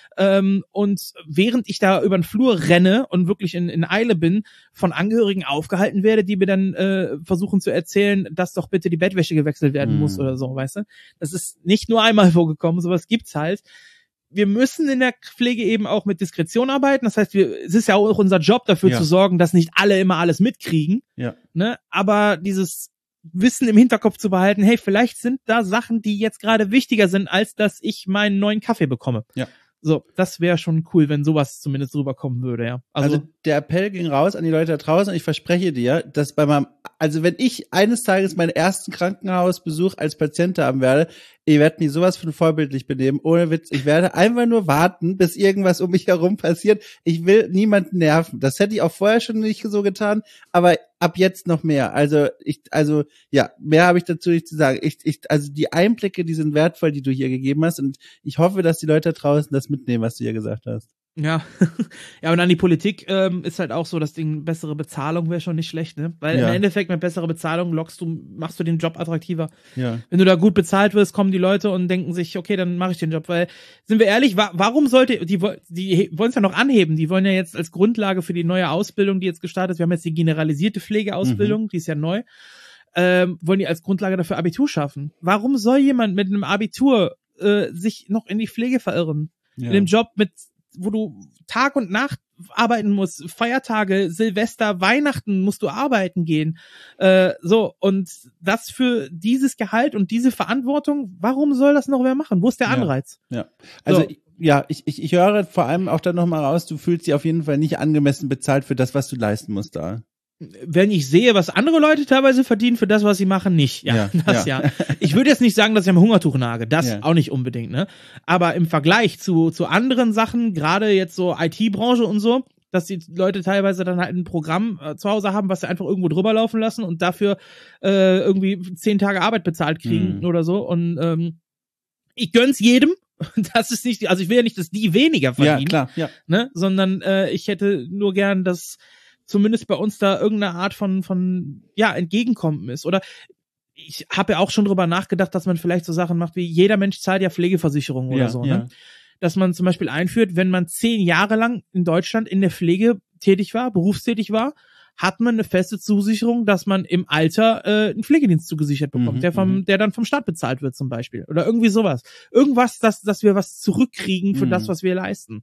Und während ich da über den Flur renne und wirklich in Eile bin, von Angehörigen aufgehalten werde, die mir dann versuchen zu erzählen, dass doch bitte die Bettwäsche gewechselt werden muss oder so, weißt du? Das ist nicht nur einmal vorgekommen, sowas gibt's halt. Wir müssen in der Pflege eben auch mit Diskretion arbeiten. Das heißt, es ist ja auch unser Job, dafür zu sorgen, dass nicht alle immer alles mitkriegen. Ja. Ne? Aber dieses Wissen im Hinterkopf zu behalten, hey, vielleicht sind da Sachen, die jetzt gerade wichtiger sind, als dass ich meinen neuen Kaffee bekomme. Ja. So, das wäre schon cool, wenn sowas zumindest rüberkommen würde, ja. Also der Appell ging raus an die Leute da draußen und ich verspreche dir, dass wenn ich eines Tages meinen ersten Krankenhausbesuch als Patient haben werde, ich werde mich sowas von vorbildlich benehmen, ohne Witz. Ich werde einfach nur warten, bis irgendwas um mich herum passiert. Ich will niemanden nerven. Das hätte ich auch vorher schon nicht so getan, aber ab jetzt noch mehr. Mehr habe ich dazu nicht zu sagen. Also die Einblicke, die sind wertvoll, die du hier gegeben hast und ich hoffe, dass die Leute da draußen das mitnehmen, was du hier gesagt hast. Ja, ja, und an die Politik ist halt auch so, das Ding, bessere Bezahlung wäre schon nicht schlecht, ne? Weil im Endeffekt mit besserer Bezahlung machst du den Job attraktiver. Ja. Wenn du da gut bezahlt wirst, kommen die Leute und denken sich, okay, dann mache ich den Job, weil, sind wir ehrlich, warum sollte, die wollen es ja noch anheben, die wollen ja jetzt als Grundlage für die neue Ausbildung, die jetzt gestartet ist, wir haben jetzt die generalisierte Pflegeausbildung, die ist ja neu, wollen die als Grundlage dafür Abitur schaffen. Warum soll jemand mit einem Abitur sich noch in die Pflege verirren? In dem Job wo du Tag und Nacht arbeiten musst, Feiertage, Silvester, Weihnachten musst du arbeiten gehen. Und das für dieses Gehalt und diese Verantwortung, warum soll das noch wer machen? Wo ist der Anreiz? Ja. Also ich höre vor allem auch dann nochmal raus, du fühlst dich auf jeden Fall nicht angemessen bezahlt für das, was du leisten musst da. Wenn ich sehe, was andere Leute teilweise verdienen für das, was sie machen, nicht. Ja. Ich würde jetzt nicht sagen, dass ich am Hungertuch nage. Das auch nicht unbedingt, ne? Aber im Vergleich zu anderen Sachen, gerade jetzt so IT-Branche und so, dass die Leute teilweise dann halt ein Programm zu Hause haben, was sie einfach irgendwo drüber laufen lassen und dafür irgendwie 10 Tage Arbeit bezahlt kriegen oder so. Und ich gönn's jedem. Das ist nicht, also ich will ja nicht, dass die weniger verdienen. Ja, klar, ne? Sondern ich hätte nur gern, dass zumindest bei uns da irgendeine Art von Entgegenkommen ist. Oder ich habe ja auch schon drüber nachgedacht, dass man vielleicht so Sachen macht wie, jeder Mensch zahlt ja Pflegeversicherung oder so, ne? Dass man zum Beispiel einführt, wenn man 10 Jahre lang in Deutschland in der Pflege tätig war, berufstätig war, hat man eine feste Zusicherung, dass man im Alter einen Pflegedienst zugesichert bekommt, der dann vom Staat bezahlt wird zum Beispiel. Oder irgendwie sowas. Irgendwas, dass wir was zurückkriegen für das, was wir leisten.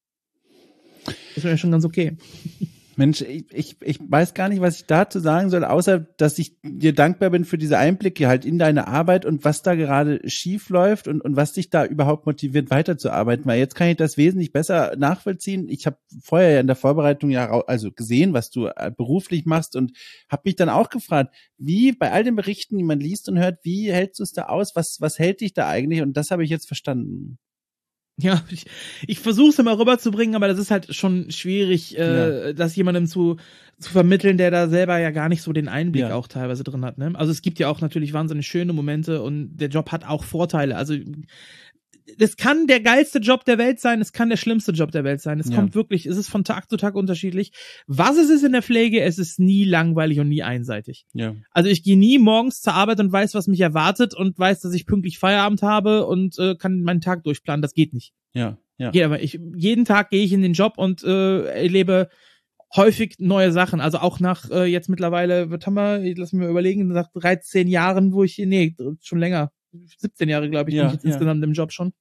Das wäre ja schon ganz okay. Mensch, ich weiß gar nicht, was ich dazu sagen soll, außer, dass ich dir dankbar bin für diese Einblicke halt in deine Arbeit und was da gerade schief läuft und was dich da überhaupt motiviert, weiterzuarbeiten, weil jetzt kann ich das wesentlich besser nachvollziehen. Ich habe vorher ja in der Vorbereitung gesehen, was du beruflich machst und habe mich dann auch gefragt, wie bei all den Berichten, die man liest und hört, wie hältst du es da aus? Was hält dich da eigentlich? Und das habe ich jetzt verstanden. Ja, ich versuche es immer rüberzubringen, aber das ist halt schon schwierig, das jemandem zu vermitteln, der da selber ja gar nicht so den Einblick auch teilweise drin hat. Ne? Also es gibt ja auch natürlich wahnsinnig schöne Momente und der Job hat auch Vorteile. Also das kann der geilste Job der Welt sein, es kann der schlimmste Job der Welt sein. Es kommt wirklich, es ist von Tag zu Tag unterschiedlich. Was es ist in der Pflege, es ist nie langweilig und nie einseitig. Ja. Also ich gehe nie morgens zur Arbeit und weiß, was mich erwartet und weiß, dass ich pünktlich Feierabend habe und kann meinen Tag durchplanen. Das geht nicht. Ja. Ja, aber jeden Tag gehe ich in den Job und erlebe häufig neue Sachen. Also auch nach jetzt mittlerweile, was haben wir, lass mich mal überlegen, nach 13 Jahren, schon länger, 17 Jahre, glaube ich, bin ich jetzt insgesamt im Job schon,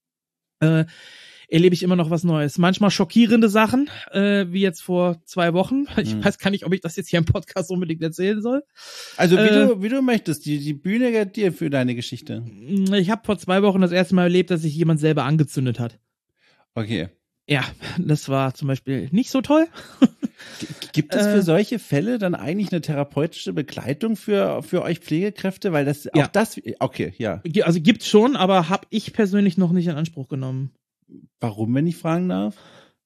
erlebe ich immer noch was Neues. Manchmal schockierende Sachen, wie jetzt vor 2 Wochen. Ich weiß gar nicht, ob ich das jetzt hier im Podcast unbedingt erzählen soll. Also wie du möchtest, die Bühne gehört dir für deine Geschichte. Ich habe vor 2 Wochen das erste Mal erlebt, dass sich jemand selber angezündet hat. Okay. Ja, das war zum Beispiel nicht so toll. Gibt es für solche Fälle dann eigentlich eine therapeutische Begleitung für euch Pflegekräfte? Weil das auch das, okay, ja. Also gibt's schon, aber habe ich persönlich noch nicht in Anspruch genommen. Warum, wenn ich fragen darf?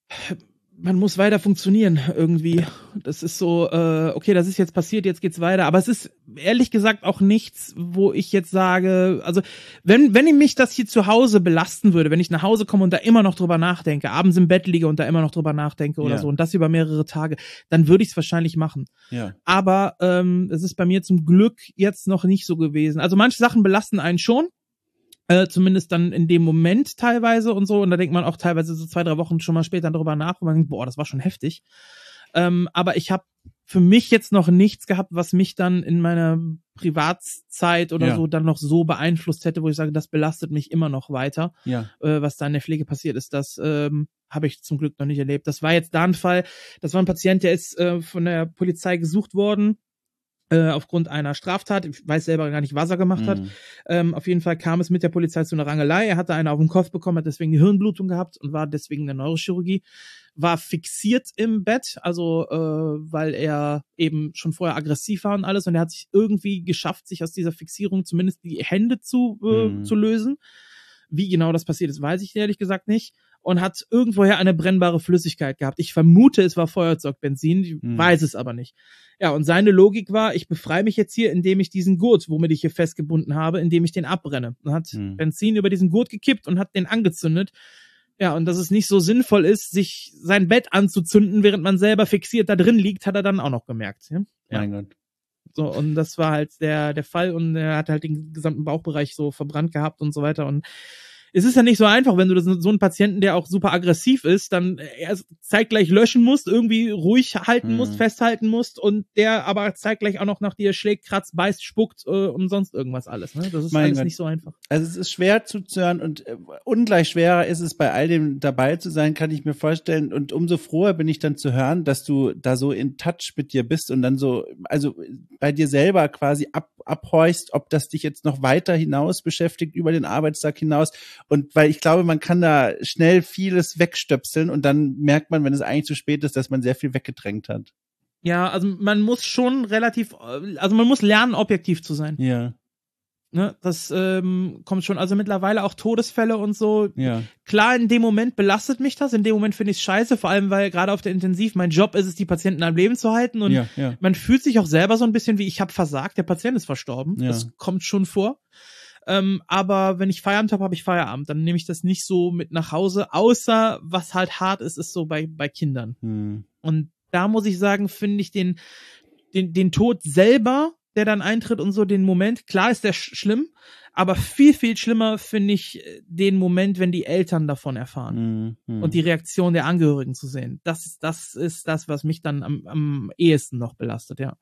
Man muss weiter funktionieren irgendwie. Das ist so, okay, das ist jetzt passiert, jetzt geht's weiter. Aber es ist ehrlich gesagt auch nichts, wo ich jetzt sage, also wenn mich das hier zu Hause belasten würde, wenn ich nach Hause komme und da immer noch drüber nachdenke, abends im Bett liege und da immer noch drüber nachdenke oder so und das über mehrere Tage, dann würde ich es wahrscheinlich machen. Ja. Aber es ist bei mir zum Glück jetzt noch nicht so gewesen. Also manche Sachen belasten einen schon. Zumindest dann in dem Moment teilweise und so. Und da denkt man auch teilweise so 2-3 Wochen schon mal später drüber nach und man denkt, boah, das war schon heftig. Aber ich habe für mich jetzt noch nichts gehabt, was mich dann in meiner Privatzeit oder so dann noch so beeinflusst hätte, wo ich sage, das belastet mich immer noch weiter. Ja. Was da in der Pflege passiert ist, das habe ich zum Glück noch nicht erlebt. Das war jetzt da ein Fall, das war ein Patient, der ist von der Polizei gesucht worden. Aufgrund einer Straftat, ich weiß selber gar nicht, was er gemacht hat. Auf jeden Fall kam es mit der Polizei zu einer Rangelei. Er hatte eine auf den Kopf bekommen, hat deswegen eine Hirnblutung gehabt und war deswegen in der Neurochirurgie. War fixiert im Bett, also weil er eben schon vorher aggressiv war und alles. Und er hat sich irgendwie geschafft, sich aus dieser Fixierung zumindest die Hände zu lösen. Wie genau das passiert ist, weiß ich ehrlich gesagt nicht. Und hat irgendwoher eine brennbare Flüssigkeit gehabt. Ich vermute, es war Feuerzeugbenzin, ich weiß es aber nicht. Ja, und seine Logik war, ich befreie mich jetzt hier, indem ich diesen Gurt, womit ich hier festgebunden habe, indem ich den abbrenne. Und hat Benzin über diesen Gurt gekippt und hat den angezündet. Ja, und dass es nicht so sinnvoll ist, sich sein Bett anzuzünden, während man selber fixiert da drin liegt, hat er dann auch noch gemerkt. Ja? Mein Gott. So, und das war halt der Fall und er hat halt den gesamten Bauchbereich so verbrannt gehabt und so weiter und es ist ja nicht so einfach, wenn du so einen Patienten, der auch super aggressiv ist, dann erst zeitgleich löschen musst, irgendwie ruhig halten musst, festhalten musst und der aber zeitgleich auch noch nach dir schlägt, kratzt, beißt, spuckt und sonst irgendwas alles. Ne? Das ist alles nicht so einfach. Also es ist schwer zuzuhören und ungleich schwerer ist es, bei all dem dabei zu sein, kann ich mir vorstellen. Und umso froher bin ich dann zu hören, dass du da so in Touch mit dir bist und dann so, also bei dir selber quasi abhorchst, ob das dich jetzt noch weiter hinaus beschäftigt, über den Arbeitstag hinaus. Und weil ich glaube, man kann da schnell vieles wegstöpseln und dann merkt man, wenn es eigentlich zu spät ist, dass man sehr viel weggedrängt hat. Ja, also man muss schon man muss lernen, objektiv zu sein. Ja. Ne, das kommt schon, also mittlerweile auch Todesfälle und so. Ja. Klar, in dem Moment belastet mich das, in dem Moment finde ich es scheiße, vor allem, weil gerade auf der Intensiv mein Job ist es, die Patienten am Leben zu halten und man fühlt sich auch selber so ein bisschen wie, ich habe versagt, der Patient ist verstorben. Ja. Das kommt schon vor. Aber wenn ich Feierabend habe, habe ich Feierabend. Dann nehme ich das nicht so mit nach Hause, außer was halt hart ist so bei Kindern. Und da muss ich sagen, finde ich den Tod selber, der dann eintritt und so den Moment, klar ist der schlimm, aber viel, viel schlimmer finde ich den Moment, wenn die Eltern davon erfahren und die Reaktion der Angehörigen zu sehen. Das ist das, was mich dann am ehesten noch belastet, ja.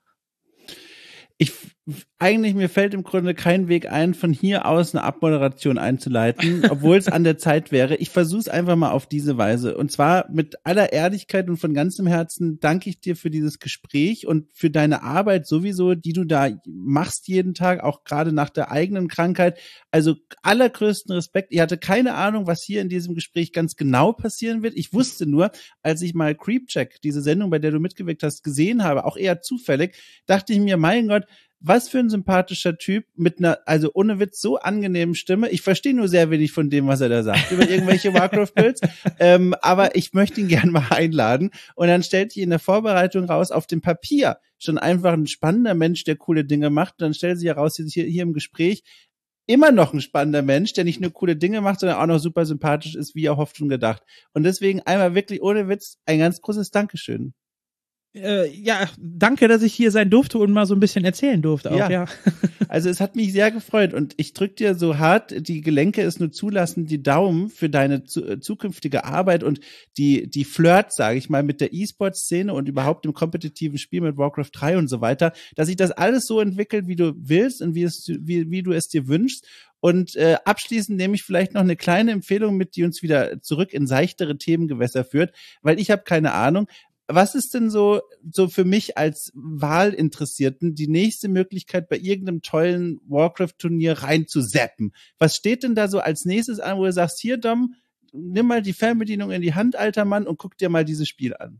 Mir fällt im Grunde kein Weg ein, von hier aus eine Abmoderation einzuleiten, obwohl es an der Zeit wäre. Ich versuche es einfach mal auf diese Weise. Und zwar mit aller Ehrlichkeit und von ganzem Herzen danke ich dir für dieses Gespräch und für deine Arbeit sowieso, die du da machst jeden Tag, auch gerade nach der eigenen Krankheit. Also allergrößten Respekt. Ich hatte keine Ahnung, was hier in diesem Gespräch ganz genau passieren wird. Ich wusste nur, als ich mal Creepcheck, diese Sendung, bei der du mitgewirkt hast, gesehen habe, auch eher zufällig, dachte ich mir, mein Gott, was für ein sympathischer Typ mit einer, also ohne Witz, so angenehmen Stimme. Ich verstehe nur sehr wenig von dem, was er da sagt, über irgendwelche Warcraft-Builds, aber ich möchte ihn gerne mal einladen. Und dann stellt sich in der Vorbereitung raus, auf dem Papier schon einfach ein spannender Mensch, der coole Dinge macht. Und dann stellt sich heraus, hier im Gespräch, immer noch ein spannender Mensch, der nicht nur coole Dinge macht, sondern auch noch super sympathisch ist, wie erhofft und gedacht. Und deswegen einmal wirklich ohne Witz ein ganz großes Dankeschön. Ja, danke, dass ich hier sein durfte und mal so ein bisschen erzählen durfte auch, ja. Also es hat mich sehr gefreut und ich drück dir so hart, die Gelenke es nur zulassen, die Daumen für deine zukünftige Arbeit und die Flirt, sage ich mal, mit der E-Sport-Szene und überhaupt im kompetitiven Spiel mit Warcraft 3 und so weiter, dass sich das alles so entwickelt, wie du willst und wie du es dir wünschst. Und abschließend nehme ich vielleicht noch eine kleine Empfehlung mit, die uns wieder zurück in seichtere Themengewässer führt, weil ich habe keine Ahnung. Was ist denn so für mich als Wahlinteressierten die nächste Möglichkeit, bei irgendeinem tollen Warcraft-Turnier reinzuzappen? Was steht denn da so als nächstes an, wo du sagst, hier Dom, nimm mal die Fernbedienung in die Hand, alter Mann, und guck dir mal dieses Spiel an?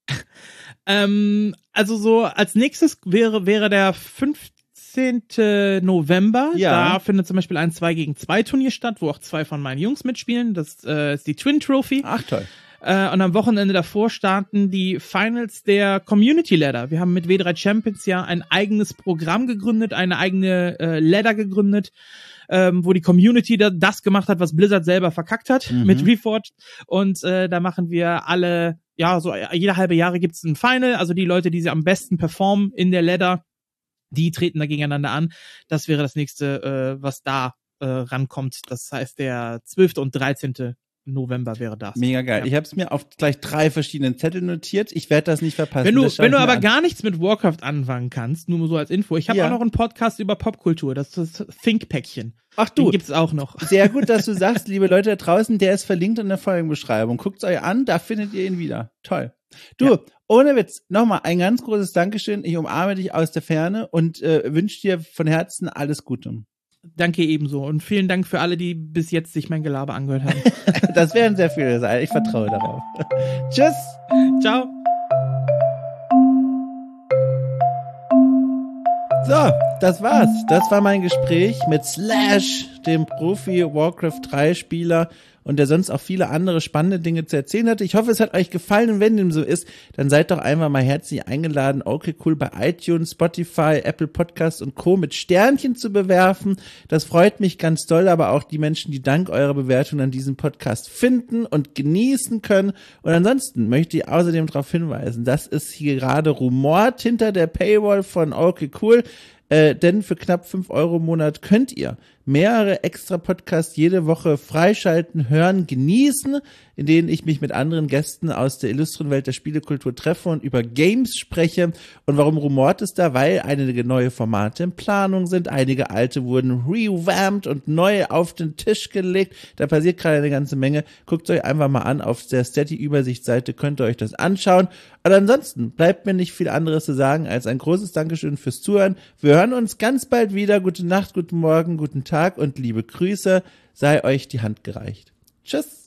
Also so als nächstes wäre der 15. November. Ja. Da findet zum Beispiel ein 2-gegen-2 Turnier statt, wo auch 2 von meinen Jungs mitspielen. Das ist die Twin Trophy. Ach toll. Und am Wochenende davor starten die Finals der Community Ladder. Wir haben mit W3 Champions ja ein eigenes Programm gegründet, eine eigene Ladder gegründet, wo die Community das gemacht hat, was Blizzard selber verkackt hat mit Reforged. Und da machen wir alle, ja, so jede halbe Jahre gibt's ein Final. Also die Leute, die sie am besten performen in der Ladder, die treten da gegeneinander an. Das wäre das nächste, was da rankommt. Das heißt, der 12. und 13. November wäre das. Mega geil. Ja. Ich habe es mir auf gleich 3 verschiedenen Zetteln notiert. Ich werde das nicht verpassen. Wenn du aber gar nichts mit Warcraft anfangen kannst, nur so als Info. Ich habe auch noch einen Podcast über Popkultur. Das ist das Think-Päckchen. Ach du. Den gibt's auch noch. Sehr gut, dass du sagst, liebe Leute da draußen, der ist verlinkt in der Folgenbeschreibung. Guckt's euch an, da findet ihr ihn wieder. Toll. Du, ohne Witz, nochmal ein ganz großes Dankeschön. Ich umarme dich aus der Ferne und wünsche dir von Herzen alles Gute. Danke ebenso und vielen Dank für alle, die bis jetzt sich mein Gelaber angehört haben. Das werden sehr viele sein. Ich vertraue darauf. Tschüss. Ciao. So, das war's. Das war mein Gespräch mit Slash, dem Profi-Warcraft 3-Spieler und der sonst auch viele andere spannende Dinge zu erzählen hatte. Ich hoffe, es hat euch gefallen und wenn dem so ist, dann seid doch einfach mal herzlich eingeladen, okay cool, bei iTunes, Spotify, Apple Podcasts und Co. mit Sternchen zu bewerfen. Das freut mich ganz doll, aber auch die Menschen, die dank eurer Bewertung an diesem Podcast finden und genießen können. Und ansonsten möchte ich außerdem darauf hinweisen, dass es hier gerade rumort hinter der Paywall von okay cool. Denn für knapp 5 € im Monat könnt ihr mehrere extra Podcasts jede Woche freischalten, hören, genießen, in denen ich mich mit anderen Gästen aus der illustren Welt der Spielekultur treffe und über Games spreche. Und warum rumort es da? Weil einige neue Formate in Planung sind, einige alte wurden revamped und neu auf den Tisch gelegt. Da passiert gerade eine ganze Menge. Guckt euch einfach mal an, auf der Steady-Übersichtsseite könnt ihr euch das anschauen. Und ansonsten bleibt mir nicht viel anderes zu sagen als ein großes Dankeschön fürs Zuhören. Wir hören uns ganz bald wieder. Gute Nacht, guten Morgen, guten Tag und liebe Grüße. Sei euch die Hand gereicht. Tschüss.